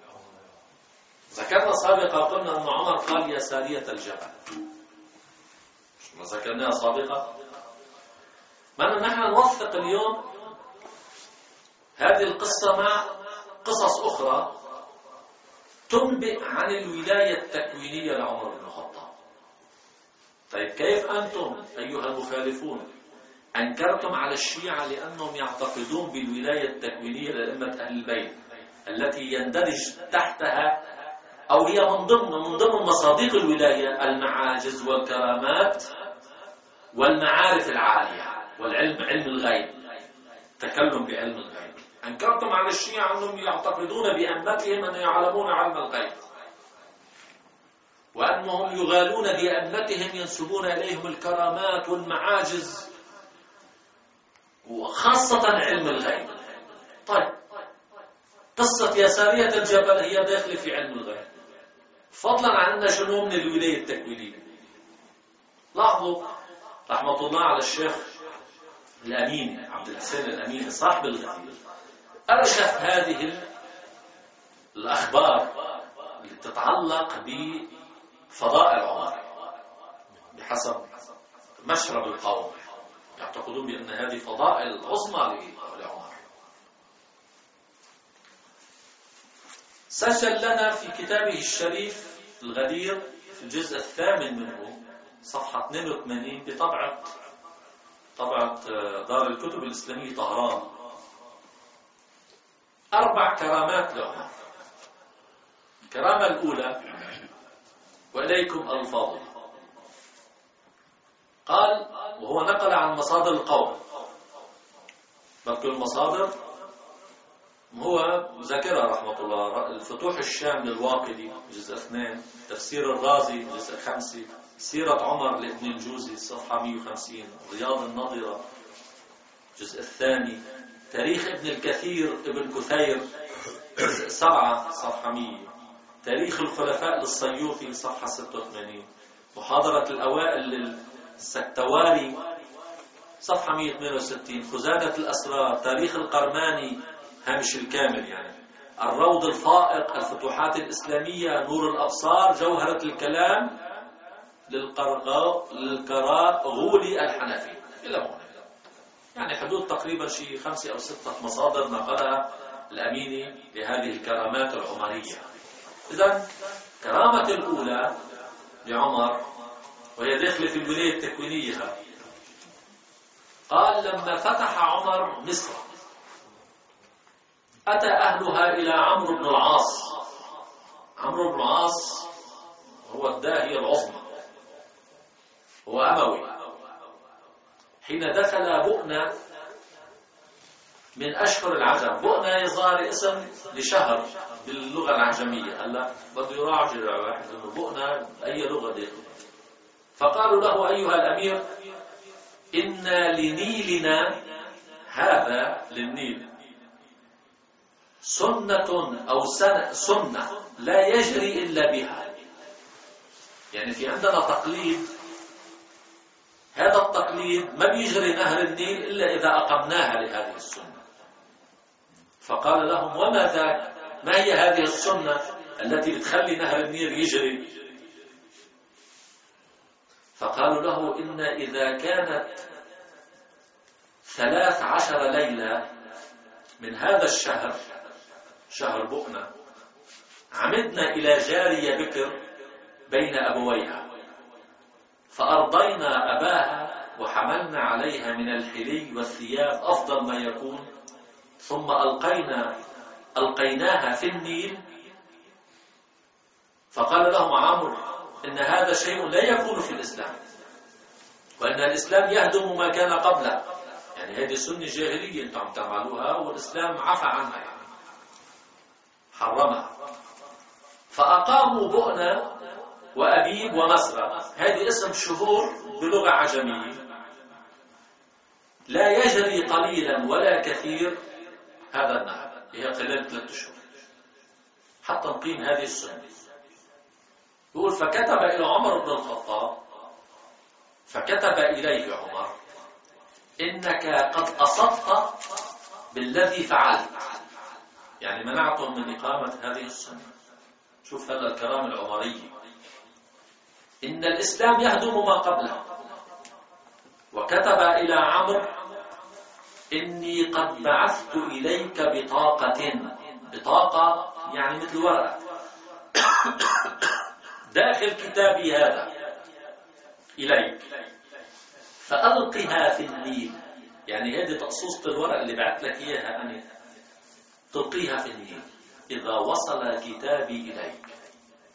ذكرنا سابقا قلنا أن عمر قال يا سارية الجبل، ما ذكرناها سابقا. ما نحن نوثق اليوم هذه القصة مع قصص أخرى تنبئ عن الولاية التكوينية لعمر بن الخطاب. طيب كيف أنتم أيها المخالفون أنكرتم على الشيعة لأنهم يعتقدون بالولاية التكوينية لأئمة أهل البيت التي يندرج تحتها أو هي من ضمن من ضمن مصادق الولاية المعاجز والكرامات والمعارف العالية والعلم، علم الغيب، تكلم بعلم الغيب. أنكرتم على الشيعة أنهم يعتقدون بأئمتهم أن يعلمون علم الغيب، وأنهم يغالون بأئمتهم ينسبون إليهم الكرامات والمعاجز وخاصة علم الغيب. طيب، قصة يسارية الجبل هي داخلة في علم الغيب، فضلا عن أن شنو من الولاية التكوينية. لاحظوا رحمة الله على الشيخ الأميني، عبد الحسين الأميني صاحب الغدير، أرشف هذه الأخبار اللي تتعلق بفضائل عمر بحسب مشرب القوم، يعتقدون بأن هذه فضائل عظمى لعمر. سجل لنا في كتابه الشريف الغدير في الجزء الثامن منه صفحة اثنين وثمانين بطبعة طبعة دار الكتب الإسلامية طهران أربع كرامات لعمر. الكرامة الأولى، وإليكم الفاضل، قال، وهو نقل عن مصادر القوم، بذكر المصادر هو ذاكرها رحمة الله، الفتوح الشام للواقدي جزء اثنين، تفسير الرازي جزء خمسة، سيرة عمر لابن الجوزي صفحة مئة وخمسين، رياض النظرة جزء الثاني، تاريخ ابن الكثير ابن كثير جزء سبعة صفحة مئة، تاريخ الخلفاء للسيوطي صفحة ستة وثمانين، محاضرة الأوائل للسكتواري صفحة مئة واثنين وستين، خزانة الأسرار، تاريخ القرماني هامش الكامل يعني، الروض الفائق، الفتوحات الإسلامية، نور الأبصار، جوهرة الكلام للكراغولي الحنفي إلى هنا. يعني حدود تقريبا شيء خمسة أو ستة مصادر نقلها الأميني لهذه الكرامات العمرية. إذن كرامة الأولى لعمر وهي داخلة في الولاية التكوينية، قال لما فتح عمر مصر أتى أهلها إلى عمرو بن العاص. عمرو بن العاص هو الداهية العظمى، هو أموي. حين دخل بؤنة من أشهر العجم، بؤنة يظهر اسم لشهر باللغة العجمية، هلا بده يراجع واحد انه بؤنة أي لغة دي. فقالوا له أيها الأمير إن لنيلنا هذا، للنيل، سنة أو سنة, سنة لا يجري إلا بها. يعني في عندنا تقليد، هذا التقليد ما بيجري نهر النيل إلا إذا أقمناها لهذه السنة. فقال لهم وما ذاك؟ ما هي هذه السنة التي بتخلي نهر النيل يجري؟ فقالوا له إن إذا كانت ثلاث عشر ليلة من هذا الشهر، شهر بؤنة، عمدنا إلى جارية بكر بين أبويها، فأرضينا أباها وحملنا عليها من الحلي والثياب أفضل ما يكون، ثم ألقينا ألقيناها في النيل. فقال لهم عمرو إن هذا شيء لا يكون في الإسلام، وأن الإسلام يهدم ما كان قبله. يعني هذه سنة جاهلية أنتم عم تعملوها والإسلام عفى عنها، يعني حرمها. فأقاموا بؤنة وأبيب ومسرى، هذه اسم شهور بلغة عجمية لا يجري قليلا ولا كثير هذا النهر، هي خلال ثلاثة شهور حتى نقيم هذه السنة. يقول فكتب إلى عمر بن الخطاب، فكتب إليه عمر إنك قد أصبت بالذي فعلت، يعني منعتم من إقامة هذه السنة. شوف هذا الكلام العمري، إن الإسلام يهدم ما قبله. وكتب إلى عمرو إني قد بعثت إليك بطاقة، بطاقة يعني مثل ورقة، داخل كتابي هذا إليك، فألقها في النيل. يعني هذه تقصوصة الورق اللي بعت لك إياها أنا، تلقيها في النيل إذا وصل كتابي إليك.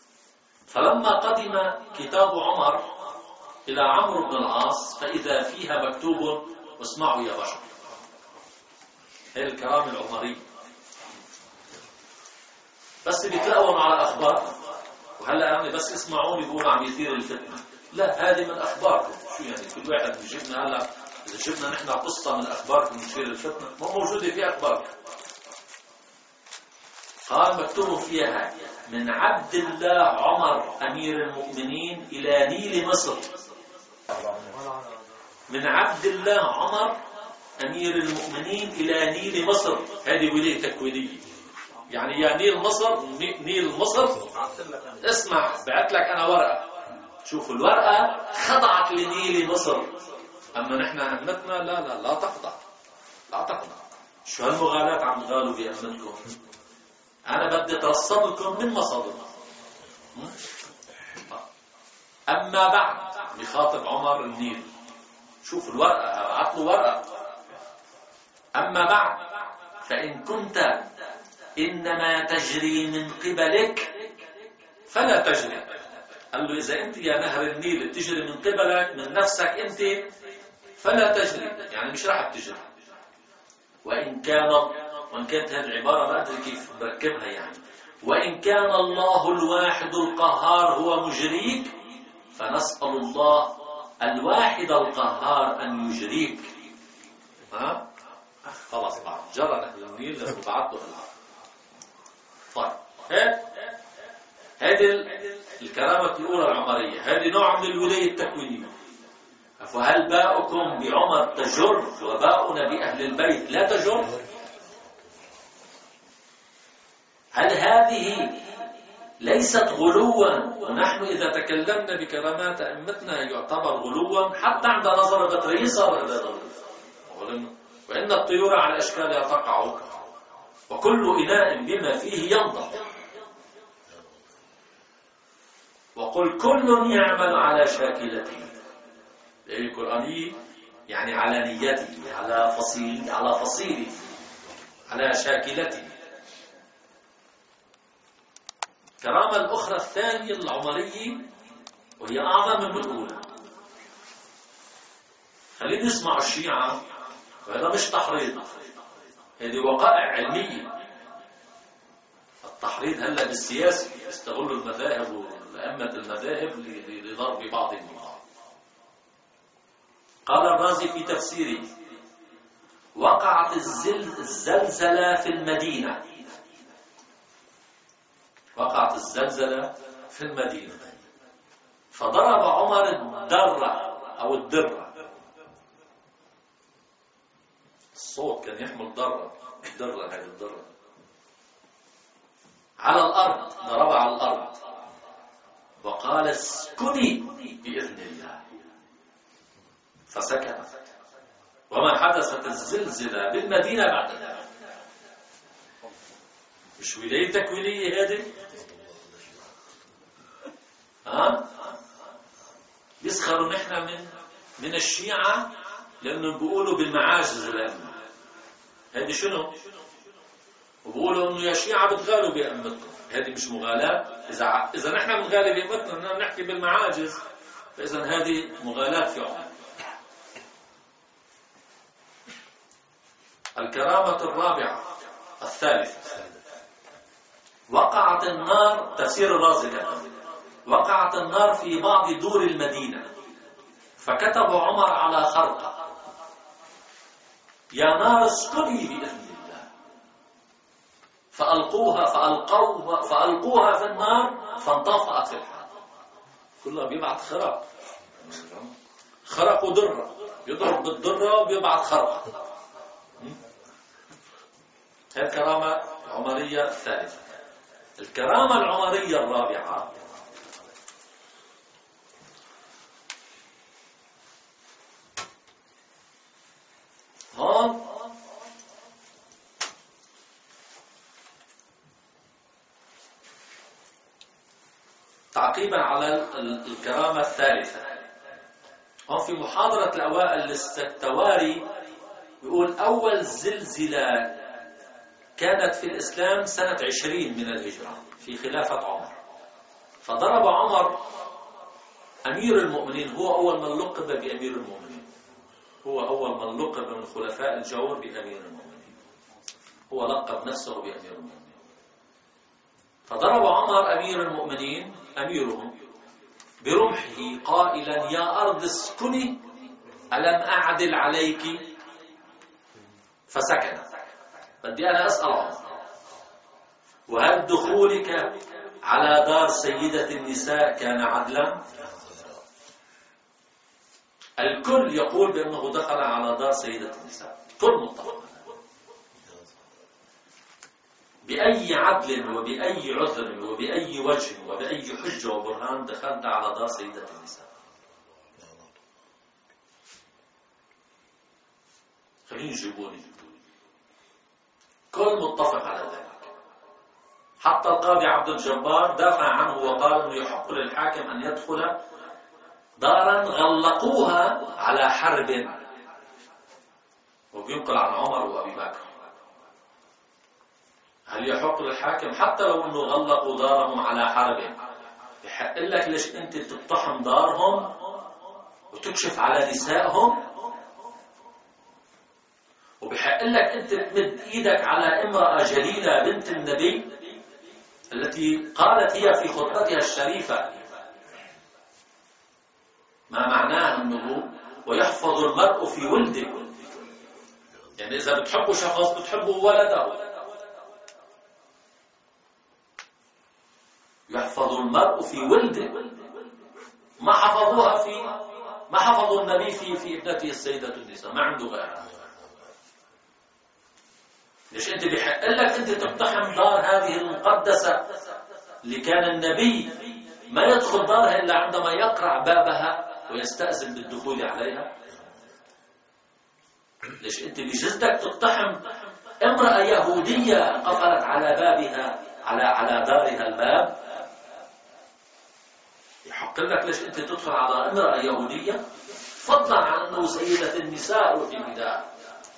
فلما قدم كتاب عمر إلى عمرو بن العاص فإذا فيها مكتوب: اسمعوا يا بشر. هي الكرامة العمرية. بس بيتلاقون على أخبار، وهلا يعني بس اسمعوني بيقولوا عم يثير الفتنة. لا، هذه من أخباركم. شو يعني كل واحد بيجيبنا هلا إذا جبنا نحن قصة من أخباركم تثير الفتنة؟ مو موجودة في أخباركم. قال مكتوب فيها: من عبد الله عمر أمير المؤمنين إلى نيل مصر. من عبد الله عمر أمير المؤمنين إلى نيل مصر. هذه ولاية تكوينية، يعني يا نيل مصر، نيل مصر اسمع، بعت لك أنا ورقة. شوفوا الورقة خضعت لنيل مصر. أما نحن أمتنا لا لا لا تخضع، لا تخضع. شو هالمغالاة عم تغالوا بأمتكم؟ أنا بدي أترصدكم من مصادر. أما بعد، بخاطب عمر النيل. شوف الورقة، عطلوا ورقة. أما بعد، فإن كنت إنما تجري من قبلك فلا تجري. قال له: إذا أنت يا نهر النيل بتجري من قبلك من نفسك أنت فلا تجري، يعني مش راح تجري. وإن كان وإن كانت هذه العبارة ما أدري كيف بركبها يعني وإن كان الله الواحد القهار هو مجريك فنسأل الله الواحد القهار أن يجريك. ها؟ خلاص بعد جرى نهر النيل لأنه بعته العرب. طيب، هذه الكرامة الأولى العمرية، هذه نوع من الولاية التكوينية. فهل باؤكم بعمر تجر وباؤنا بأهل البيت لا تجر؟ هل هذه ليست غلوا؟ ونحن إذا تكلمنا بكرامات أئمتنا يعتبر غلوا حتى عند نظر بطريس صار هذا غلو. وإن الطيور على أشكالها تقع وكل إناء بما فيه ينضح. وقل كل يعمل على شاكلته. القرآنية يعني على نيته، على فصيل على فصيله، على شاكلته. الكرامة الأخرى الثانية العمرية وهي أعظم من الأولى. خلينا نسمع الشيعة، وهذا مش تحريض، هذه وقائع علمية. التحريض هلا بالسياسي يستغلوا المذاهب وأئمة المذاهب لضرب بعضهم ببعض. قال الرازي في تفسيره: وقعت الزلزلة في المدينة. وقعت الزلزلة في المدينة فضرب عمر الدرة أو الدرة. الصوت كان يحمل درة، الدرة هذه الدرة على الأرض، ضرب على الأرض وقال: اسكني بإذن الله. فسكنت. وما حدثت الزلزلة بالمدينة بعد ذلك. مش ولاية تكوينية هذه؟ ها؟ بيسخروا نحن من من الشيعة لأنهم بيقولوا بالمعاجز الأئمة. هذه شنو؟ وبيقولوا إنه يا شيعة بتغالوا بأئمتكم. هذه مش مغالاة. إذا إذا نحن بنغالي بأئمتنا بدنا نحكي بالمعاجز، فإذا هذه مغالاة في عمر. الكرامة الرابعة الثالثة: وقعت النار. تفسير الرازي كمان: وقعت النار في بعض دور المدينة فكتب عمر على خرقة: يا نار اسكني بإذن الله. فألقوها فألقوها فألقوها في النار فانطفأت في الحال. كلها بيبعث خرق، خرق ودرة، يضرب بالدرة وبيبعث خرق. هذه الكرامة العمرية الثالثة. الكرامة العمرية الرابعة: هون تعقيبا على الكرامة الثالثة. هون في محاضرة الأوائل للستواري يقول: أول زلزلة كانت في الإسلام سنة عشرين من الهجرة في خلافة عمر. فضرب عمر أمير المؤمنين. هو أول من لقب بأمير المؤمنين، هو أول من لقب من خلفاء الجور بأمير المؤمنين، هو لقب نفسه بأمير المؤمنين. فضرب عمر أمير المؤمنين أميرهم برمحه قائلا: يا أرض اسكني ألم أعدل عليك؟ فسكن. بدي أنا أسأل عمر: وهل دخولك على دار سيدة النساء كان عدلا؟ الكل يقول بأنه دخل على دار سيدة النساء، كل متفق. بأي عدل وبأي عذر وبأي وجه وبأي حجة وبرهان دخلت على دار سيدة النساء؟ خليني يجيبوني. كل متفق على ذلك. حتى القاضي عبد الجبار دافع عنه وقال انه يحق للحاكم ان يدخل دارا غلقوها على حرب، وبينقل عن عمر وابي بكر. هل يحق للحاكم حتى لو انه غلقوا دارهم على حرب، بحق لك ليش انت تقتحم دارهم وتكشف على نسائهم؟ وبحق لك انت تمد ايدك على امرأة جليلة بنت النبي التي قالت هي في خطبتها الشريفة ما معناه انه ويحفظ المرء في ولده، يعني اذا بتحبوا شخص بتحبوا ولده. يحفظ المرء في ولده، ما حفظوها في ما حفظوا النبي في في ابنته السيدة النساء، ما عنده غيرها. ليش انت بحق لك انت تقتحم دار هذه المقدسة اللي كان النبي ما يدخل دارها الا عندما يقرع بابها ويستأذن بالدخول عليها؟ ليش انت بجزدك تقتحم امرأة يهودية قفلت على بابها على على دارها الباب؟ يحق لك ليش انت تدخل على امرأة يهودية؟ فضلا عن انه سيدة النساء وفي بداية.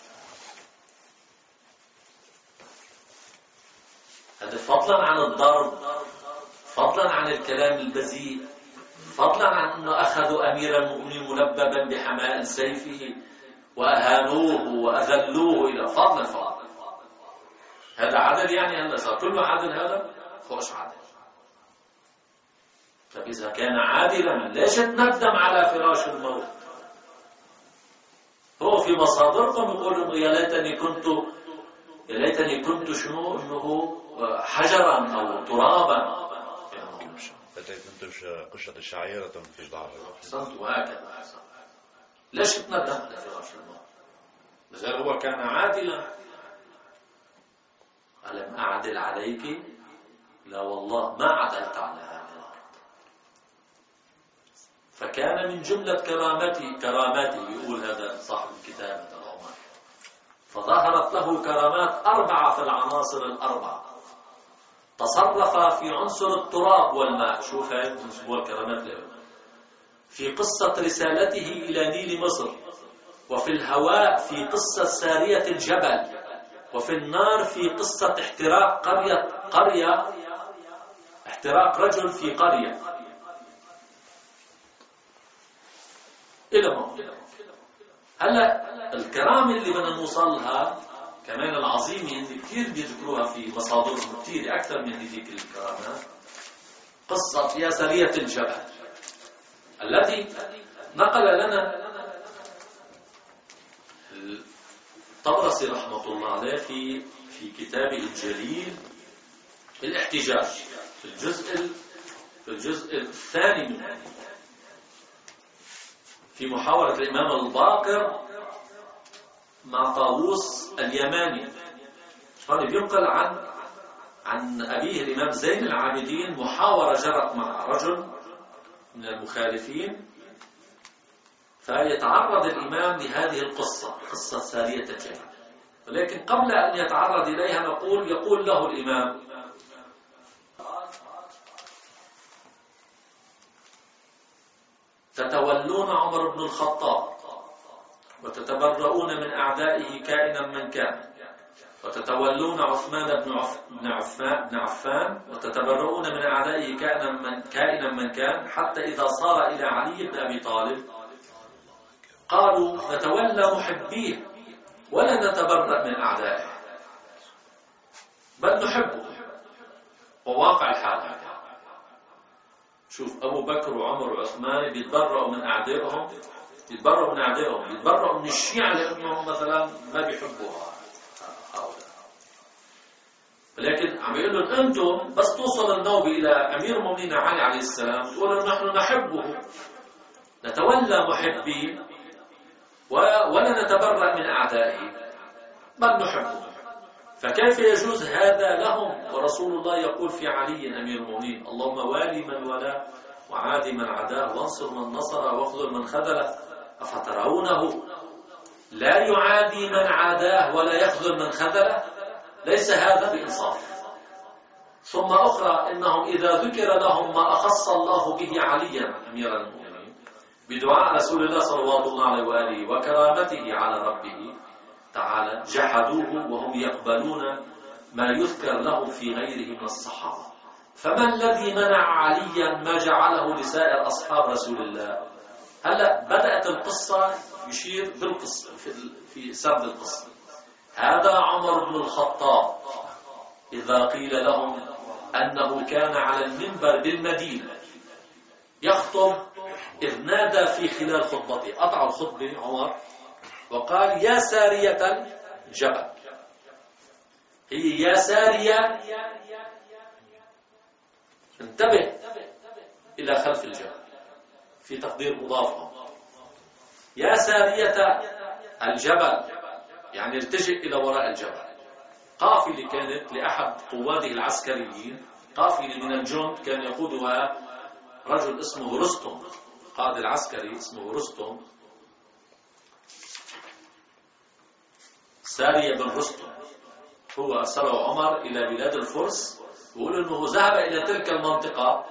هذا فضلا عن الضرب، فضلا عن الكلام البذيء، فضلا عن انه اخذوا امير المؤمنين ملببا بحماء سيفه واهانوه واذلوه الى فضلا فضلا. هذا عدل؟ يعني هلا صار كله عدل؟ هذا خوش عدل. طيب اذا كان عادلا ليش تندم على فراش الموت؟ هو في مصادركم يقول انه يا ليتني كنت يا ليتني كنت شنو انه حجرا او ترابا. ليتني قشة شعيرة في ظهر. احسنت. وهكذا ليش تندم على فراش الموت؟ إذا هو كان عادلا. ألم أعدل عليك؟ لا والله ما عدلت على هذا الأرض. فكان من جملة كرامتي كراماتي يقول هذا صاحب الكتاب العمر، فظهرت له كرامات أربعة في العناصر الأربعة. تصرف في عنصر التراب والماء. شوف هاي تنسبوا الكرامات له. في قصة رسالته إلى نيل مصر، وفي الهواء في قصة سارية الجبل، وفي النار في قصة احتراق قرية قرية احتراق رجل في قرية. إلى ما هلا الكرامة اللي بدنا نوصلها كمان العظيمة اللي كثير بيذكروها في مصادرهم كثير أكثر من هذيك الكرامات، قصة يا سارية الجبل التي نقل لنا الطبرسي رحمة الله عليه في في كتابه الجليل الاحتجاج في الجزء في الجزء الثاني منه، في محاورة الإمام الباقر مع طاووس اليماني. هذا بينقل عن عن أبيه الإمام زين العابدين محاورة جرت مع رجل من المخالفين، فيتعرض الإمام لهذه القصة، قصة سارية الجبل. ولكن قبل أن يتعرض إليها نقول يقول له الإمام: تتولون عمر بن الخطاب وتتبرؤون من أعدائه كائنا من كان، وتتولون عثمان بن بن عفان بن عفان وتتبرؤون من أعدائه كائنا من كائنا من كان، حتى إذا صار إلى علي بن أبي طالب قالوا نتولى محبيه ولا نتبرأ من أعدائه، بل نحبه. وواقع الحال شوف أبو بكر وعمر وعثمان بيتبرأوا من أعدائهم، بيتبرأوا من أعدائهم، بيتبرأوا من الشيعة لأنهم مثلا ما بيحبوها هؤلاء. ولكن عم يقول لهم أنتم بس توصل النوبة إلى أمير المؤمنين علي عليه السلام تقولوا نحن نحبه، نتولى محبيه ولا نتبرأ من أعدائه بل نحبه. فكيف يجوز هذا لهم ورسول الله يقول في علي أمير المؤمنين اللهم والي من ولا وعادي من عداه وانصر من نصر واخذل من خذله، أفترونه لا يعادي من عاداه ولا يخذل من خذله؟ ليس هذا بإنصاف. ثم أخرى إنهم إذا ذكر لهم ما أخص الله به عليا أمير المؤمنين بدعاء رسول الله صلى الله عليه وآله وكرامته على ربه تعالى جحدوه وهم يقبلون ما يذكر له في غيره من الصحابة. فما الذي منع عليا ما جعله لسائر أصحاب رسول الله؟ هلأ بدأت القصة يشير بالقصة في سرد القصة. هذا عمر بن الخطاب إذا قيل لهم أنه كان على المنبر بالمدينة يخطب إذ نادى في خلال خطبته، قطع الخطبة عمر وقال يا سارية الجبل. هي يا سارية انتبه إلى خلف الجبل، في تقدير مضاف، يا سارية الجبل يعني التجئ إلى وراء الجبل. قافلة كانت لأحد قواده العسكريين، قافلة من الجند كان يقودها رجل اسمه رستم، قائد العسكري اسمه رستم، سارية بن رستم. هو أرسله عمر إلى بلاد الفرس، ويقول أنه ذهب إلى تلك المنطقة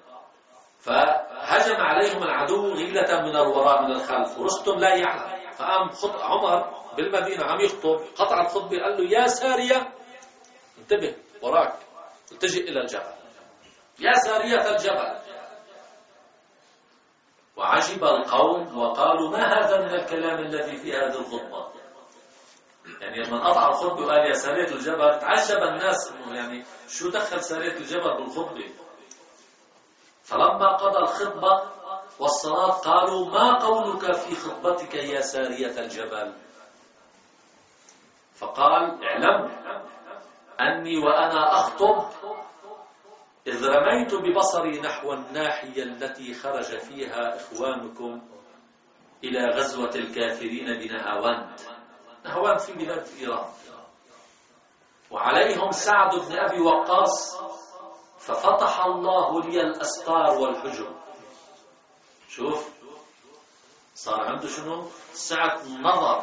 فهجم عليهم العدو غيلة من الوراء من الخلف، ورستم لا يعلم. فقام عمر بالمدينة عم يخطب، قطع الخطبة قال له يا سارية انتبه وراك التجئ إلى الجبل، يا سارية الجبل. وعجب القوم وقالوا ما هذا من الكلام الذي في هذه الخطبة؟ يعني لما قطع الخطبة وقال يا سارية الجبل تعجب الناس انه يعني شو دخل سارية الجبل بالخطبة. فلما قضى الخطبة والصلاة قالوا ما قولك في خطبتك يا سارية الجبل؟ فقال اعلم أني وأنا أخطب إذ رميت ببصري نحو الناحية التي خرج فيها إخوانكم إلى غزوة الكافرين بنهاوند. نهاوند في بلاد إيران، وعليهم سعد بن أبي وقاص، ففتح الله لي الأستار والحجب. شوف صار عنده شنو؟ سعة النظر،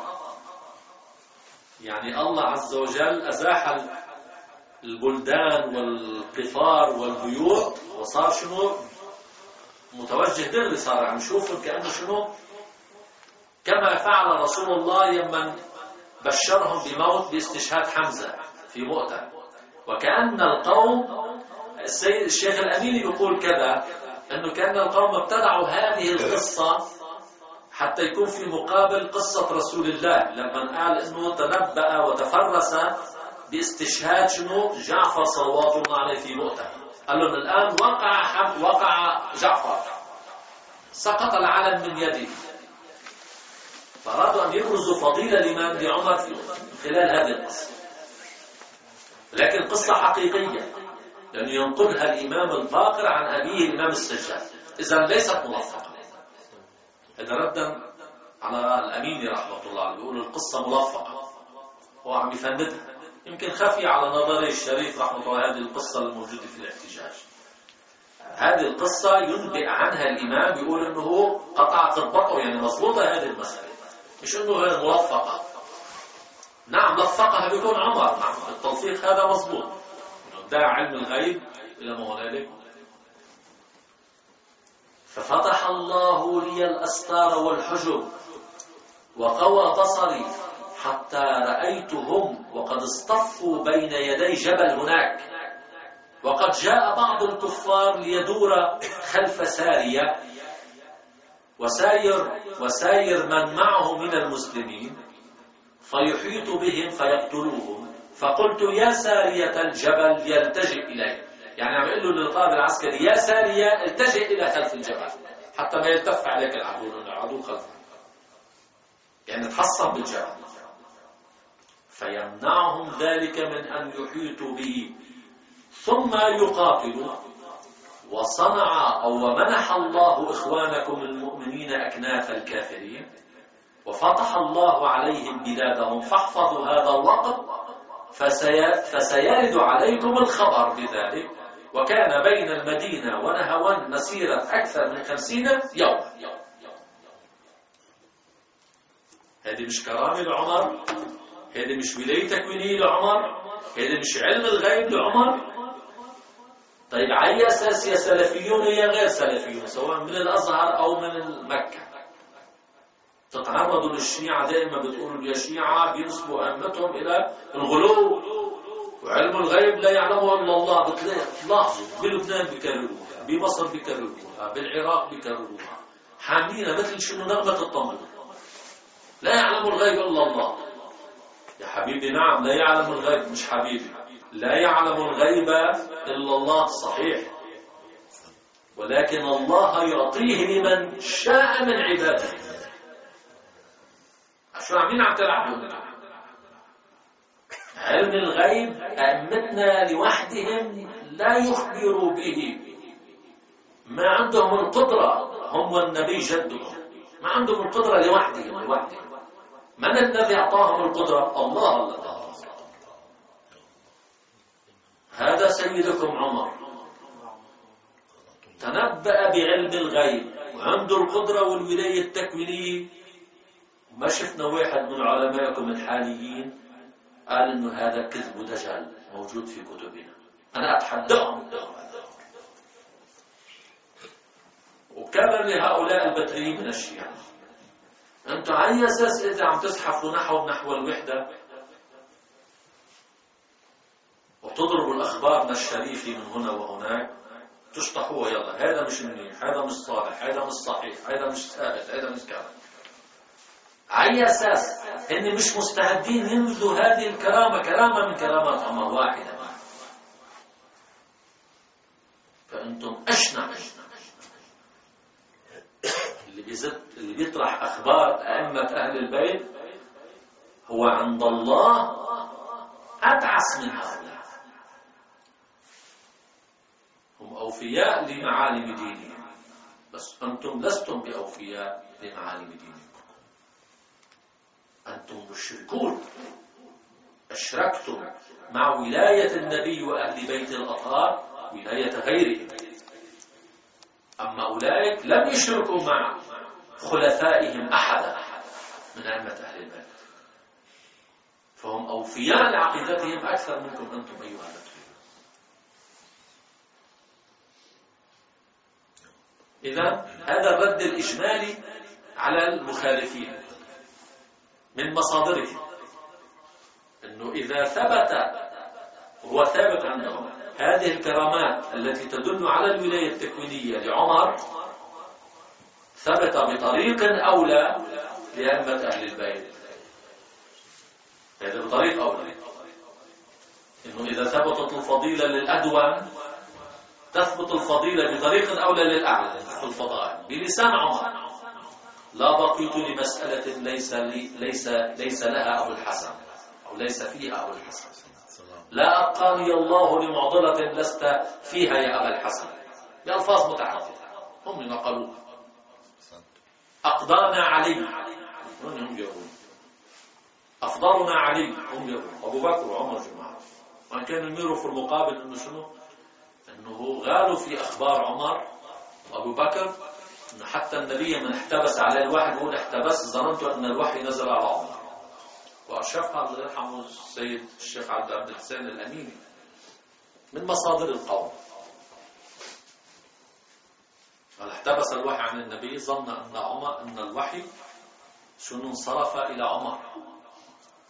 يعني الله عز وجل أزاح البلدان والقفار والبيوت وصار شنو؟ متوجه دغري، صار عم يشوف كأنه شنو؟ كما فعل رسول الله يمن بشرهم بموت باستشهاد حمزة في مؤتة. وكأن القوم، السيد الشيخ الأميني يقول كذا، أنه كأن القوم ابتدعوا هذه القصة حتى يكون في مقابل قصة رسول الله لما قال أنه تنبأ وتفرس باستشهاد شنو؟ جعفر صلوات الله عليه في مؤتة. قال لهم الآن وقع حم وقع جعفر، سقط العلم من يده. فأرادوا أن يبرزوا فضيلة لمن؟ لعمر في خلال هذه القصة. لكن قصة حقيقية لأنه ينقلها الإمام الباقر عن أبيه الإمام السجاد، إذا ليست ملفقة. إذا ردا على الأميني رحمة الله عليه بيقول القصة ملفقة، هو عم يفندها، يمكن خفي على نظري الشريف رحمة الله هذه القصة الموجودة في الاحتجاج. هذه القصة ينبئ عنها الإمام بيقول أنه قطع خطبته، يعني مضبوطة هذه المسألة، مش أنه غير ملفقة. نعم لفقها بيكون عمر، نعم التلفيق هذا مضبوط، دع علم الغيب إلى ما هنالك. ففتح الله لي الأستار والحجب وقوى بصري حتى رأيتهم وقد اصطفوا بين يدي جبل هناك، وقد جاء بعض الكفار ليدور خلف سارية وساير, وساير من معه من المسلمين فيحيط بهم فيقتلوهم. فقلت يا سارية الجبل يلتجئ إليه، يعني عم يقول له للقائد العسكري يا سارية التجئ إلى خلف الجبل حتى ما يلتف عليك العدو، العدو خلفه، يعني تحصن بالجبل. فيمنعهم ذلك من أن يحيطوا به ثم يقاتلوا. وصنع أو ومنح الله إخوانكم المؤمنين أكناف الكافرين وفتح الله عليهم بلادهم، فاحفظوا هذا الوقت فسي... فسيرد عليكم الخبر بذلك. وكان بين المدينة ونهوان مسيرة أكثر من خمسين يوم. هذه مش كرامة لعمر، هذه مش ولاية تكوينية لعمر، هذه مش علم الغيب لعمر. طيب على أي أساس يا سلفيون يا غير سلفيون سواء من الأزهر أو من مكة تتعرضوا للشيعة؟ دائما بتقولوا يا شيعة بينسبوا أئمتهم إلى الغلو وعلم الغيب لا يعلمه إلا الله. بتلاحظوا بلبنان بيكرروها، بمصر بيكرروها، بالعراق بيكرروها، حاملينها مثل شنو نغمة الطنبور، لا يعلم الغيب إلا الله. يا حبيبي نعم لا يعلم الغيب، مش حبيبي، لا يعلم الغيب إلا الله صحيح، ولكن الله يعطيه لمن شاء من عباده. شو عمين عم تلعبوا؟ علم الغيب أئمتنا لوحدهم لا يخبروا به، ما عندهم القدرة، هم والنبي جدهم ما عندهم القدرة لوحدهم لوحدهم. من الذي أعطاهم القدرة؟ الله الذي أعطاهم. هذا سيدكم عمر تنبأ بعلم الغيب وعنده القدرة والولاية التكوينية. ما شفنا واحد من علمائكم الحاليين قال إنه هذا كذب ودجل موجود في كتبنا. أنا أتحداهم. وكرر لهؤلاء البتريين من الشيعة أنتم على أي أساس إذا عم تزحفوا نحو نحو الوحدة وتضربوا الأخبار الشريفة من هنا وهناك تشطحوها، يلا هذا مش منيح، هذا مش صالح، هذا مش صحيح، هذا مش ثابت، هذا مش كذا. على أساس إن مش مستعدين ينبذوا هذه الكرامة، كرامة من كرامات عمر واحدة. فأنتم أشنع. اللي بيزت اللي بيطرح أخبار أئمة أهل البيت هو عند الله أتعس من هؤلاء. هم أوفياء لمعالم دينهم، بس أنتم لستم بأوفياء لمعالم دينكم. أنتم مشركون، أشركتم مع ولاية النبي وأهل بيت الأطهار ولاية غيرهم. أما أولئك لم يشركوا مع خلفائهم أحدا من أئمة أهل البيت، فهم أوفياء لعقيدتهم أكثر منكم أنتم أيها المسلمون. إذا هذا الرد الإجمالي على المخالفين من مصادرهم، أنه إذا ثبت وهو ثابت عندهم هذه الكرامات التي تدل على الولاية التكوينية لعمر ثبت بطريق أولى لأئمة أهل البيت. هذا بطريق أولى، إنه إذا ثبتت الفضيلة للأدوم تثبت الفضيلة بطريق أولى للأعلى في الفضائل بلسان عمر. لا بقيت لمسألة ليس لي ليس ليس لها أبو الحسن أو ليس فيها أبو الحسن، لا أبقاني الله لمعضلة لست فيها يا أبا الحسن، بألفاظ متعددة هم نقلوها. أقدرنا علي هم يقولون، أفضلنا علي هم يقولون، أبو بكر وعمر جماعة. وأن كانوا يميروا في المقابل إنه شنو؟ إنه غالوا في أخبار عمر وأبو بكر، إنه حتى النبي من احتبس على الوحي يقول احتبس ظننت أن الوحي نزل على عمر. وأشرفها الله يرحمه السيد الشيخ عبد الحسين الأميني من مصادر القوم قال احتبس الوحي عن النبي ظن أن عمر أن الوحي شنو انصرف إلى عمر،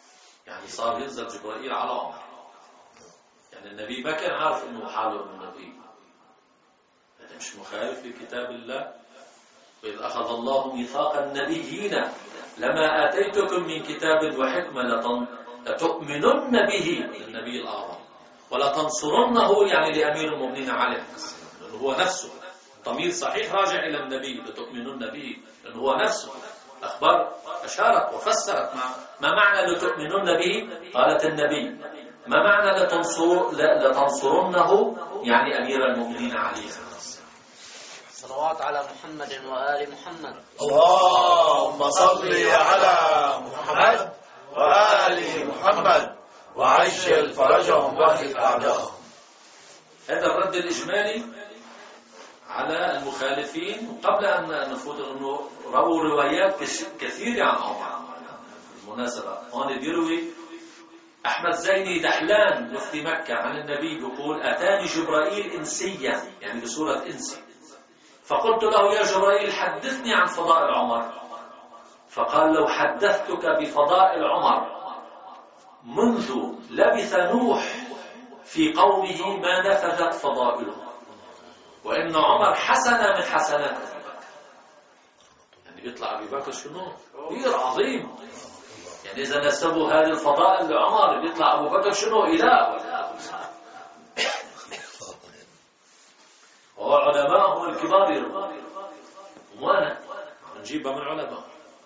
يعني صار ينزل جبرائيل على عمر. يعني النبي ما كان عارف انه حاله من النبي. هذا مش مخالف لكتاب الله. وإذ أخذ الله ميثاق النبيين لما آتيتكم من كتاب وحكمة لتؤمنن به للنبي الأعظم ولتنصرنه، يعني لأمير المؤمنين عليه لأنه هو نفسه. ضمير صحيح راجع إلى النبي لتؤمنن به لأنه هو نفسه. أخبار أشارت وفسرت ما, ما معنى لتؤمنن به. قالت النبي. ما معنى لتنصر لتنصرنه، يعني أمير المؤمنين عليه. صلوات على محمد وآل محمد. اللهم صل على محمد وآل محمد وعجل فرجهم واهلك أعداءهم. هذا الرد الإجمالي على المخالفين. قبل أن نفوت أنه رووا روايات كثيرة عن عمر. بالمناسبة هون بيروي أحمد زيني دحلان مفتي مكة عن النبي بيقول أتاني جبرائيل إنسيا، يعني بصورة إنسي، فقلت له يا جبرائيل حدثني عن فضائل عمر. فقال لو حدثتك بفضائل عمر منذ لبث نوح في قومه ما نفذت فضائله، وإن عمر حسنة من حسنات أبي بكر. يعني بيطلع أبي بكر شنو؟ كبير عظيم. يعني إذا نسبوا هذه الفضائل لعمر بيطلع أبو بكر شنو؟ إله. وعلماءهم الكبار يرون وانا نجيبها من علماء.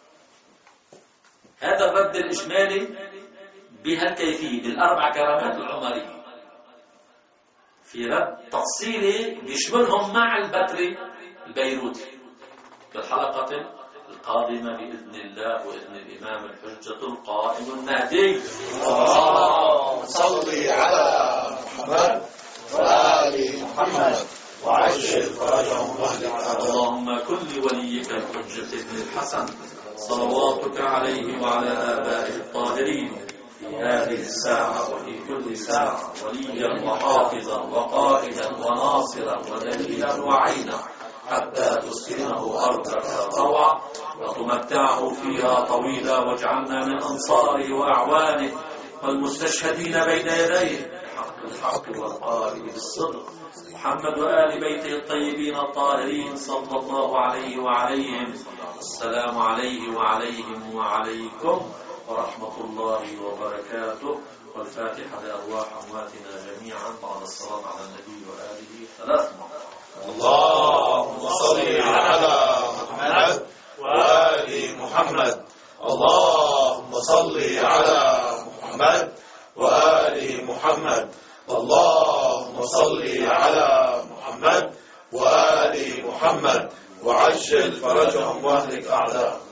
هذا الرد الإجمالي بهالكيفية بالأربع كرامات العمرية. في رد تفصيلي بيشملهم مع البتري البيروتي بالحلقة القادمة بإذن الله وإذن الإمام الحجة القائم المهدي. اللهم صل على محمد وآل محمد وعجل فرجهم واهلك أعداءهم. اللهم كن لوليك الحجة ابن الحسن صلواتك عليه وعلى آبائه الطاهرين في هذه الساعة وفي كل ساعة وليا وحافظا وقائدا وناصرا ودليلا وعينا حتى تسكنه أرضك طوعا وتمتعه فيها طويلا، واجعلنا من أنصاره وأعوانه والمستشهدين بين يديه بحق الحق والقائل بالصدق محمد وآل بيته الطيبين الطاهرين صلى الله عليه وعليهم. السلام عليه وعليهم وعليكم ورحمة الله وبركاته. والفاتحة لأرواح أمواتنا جميعا بعد الصلاة على النبي وآله ثلاث مرات. اللهم صل على محمد وآل محمد. اللهم صل على محمد وآل محمد. اللهم صل على محمد وآل محمد وعجل فرجهم واهلك أعداءهم.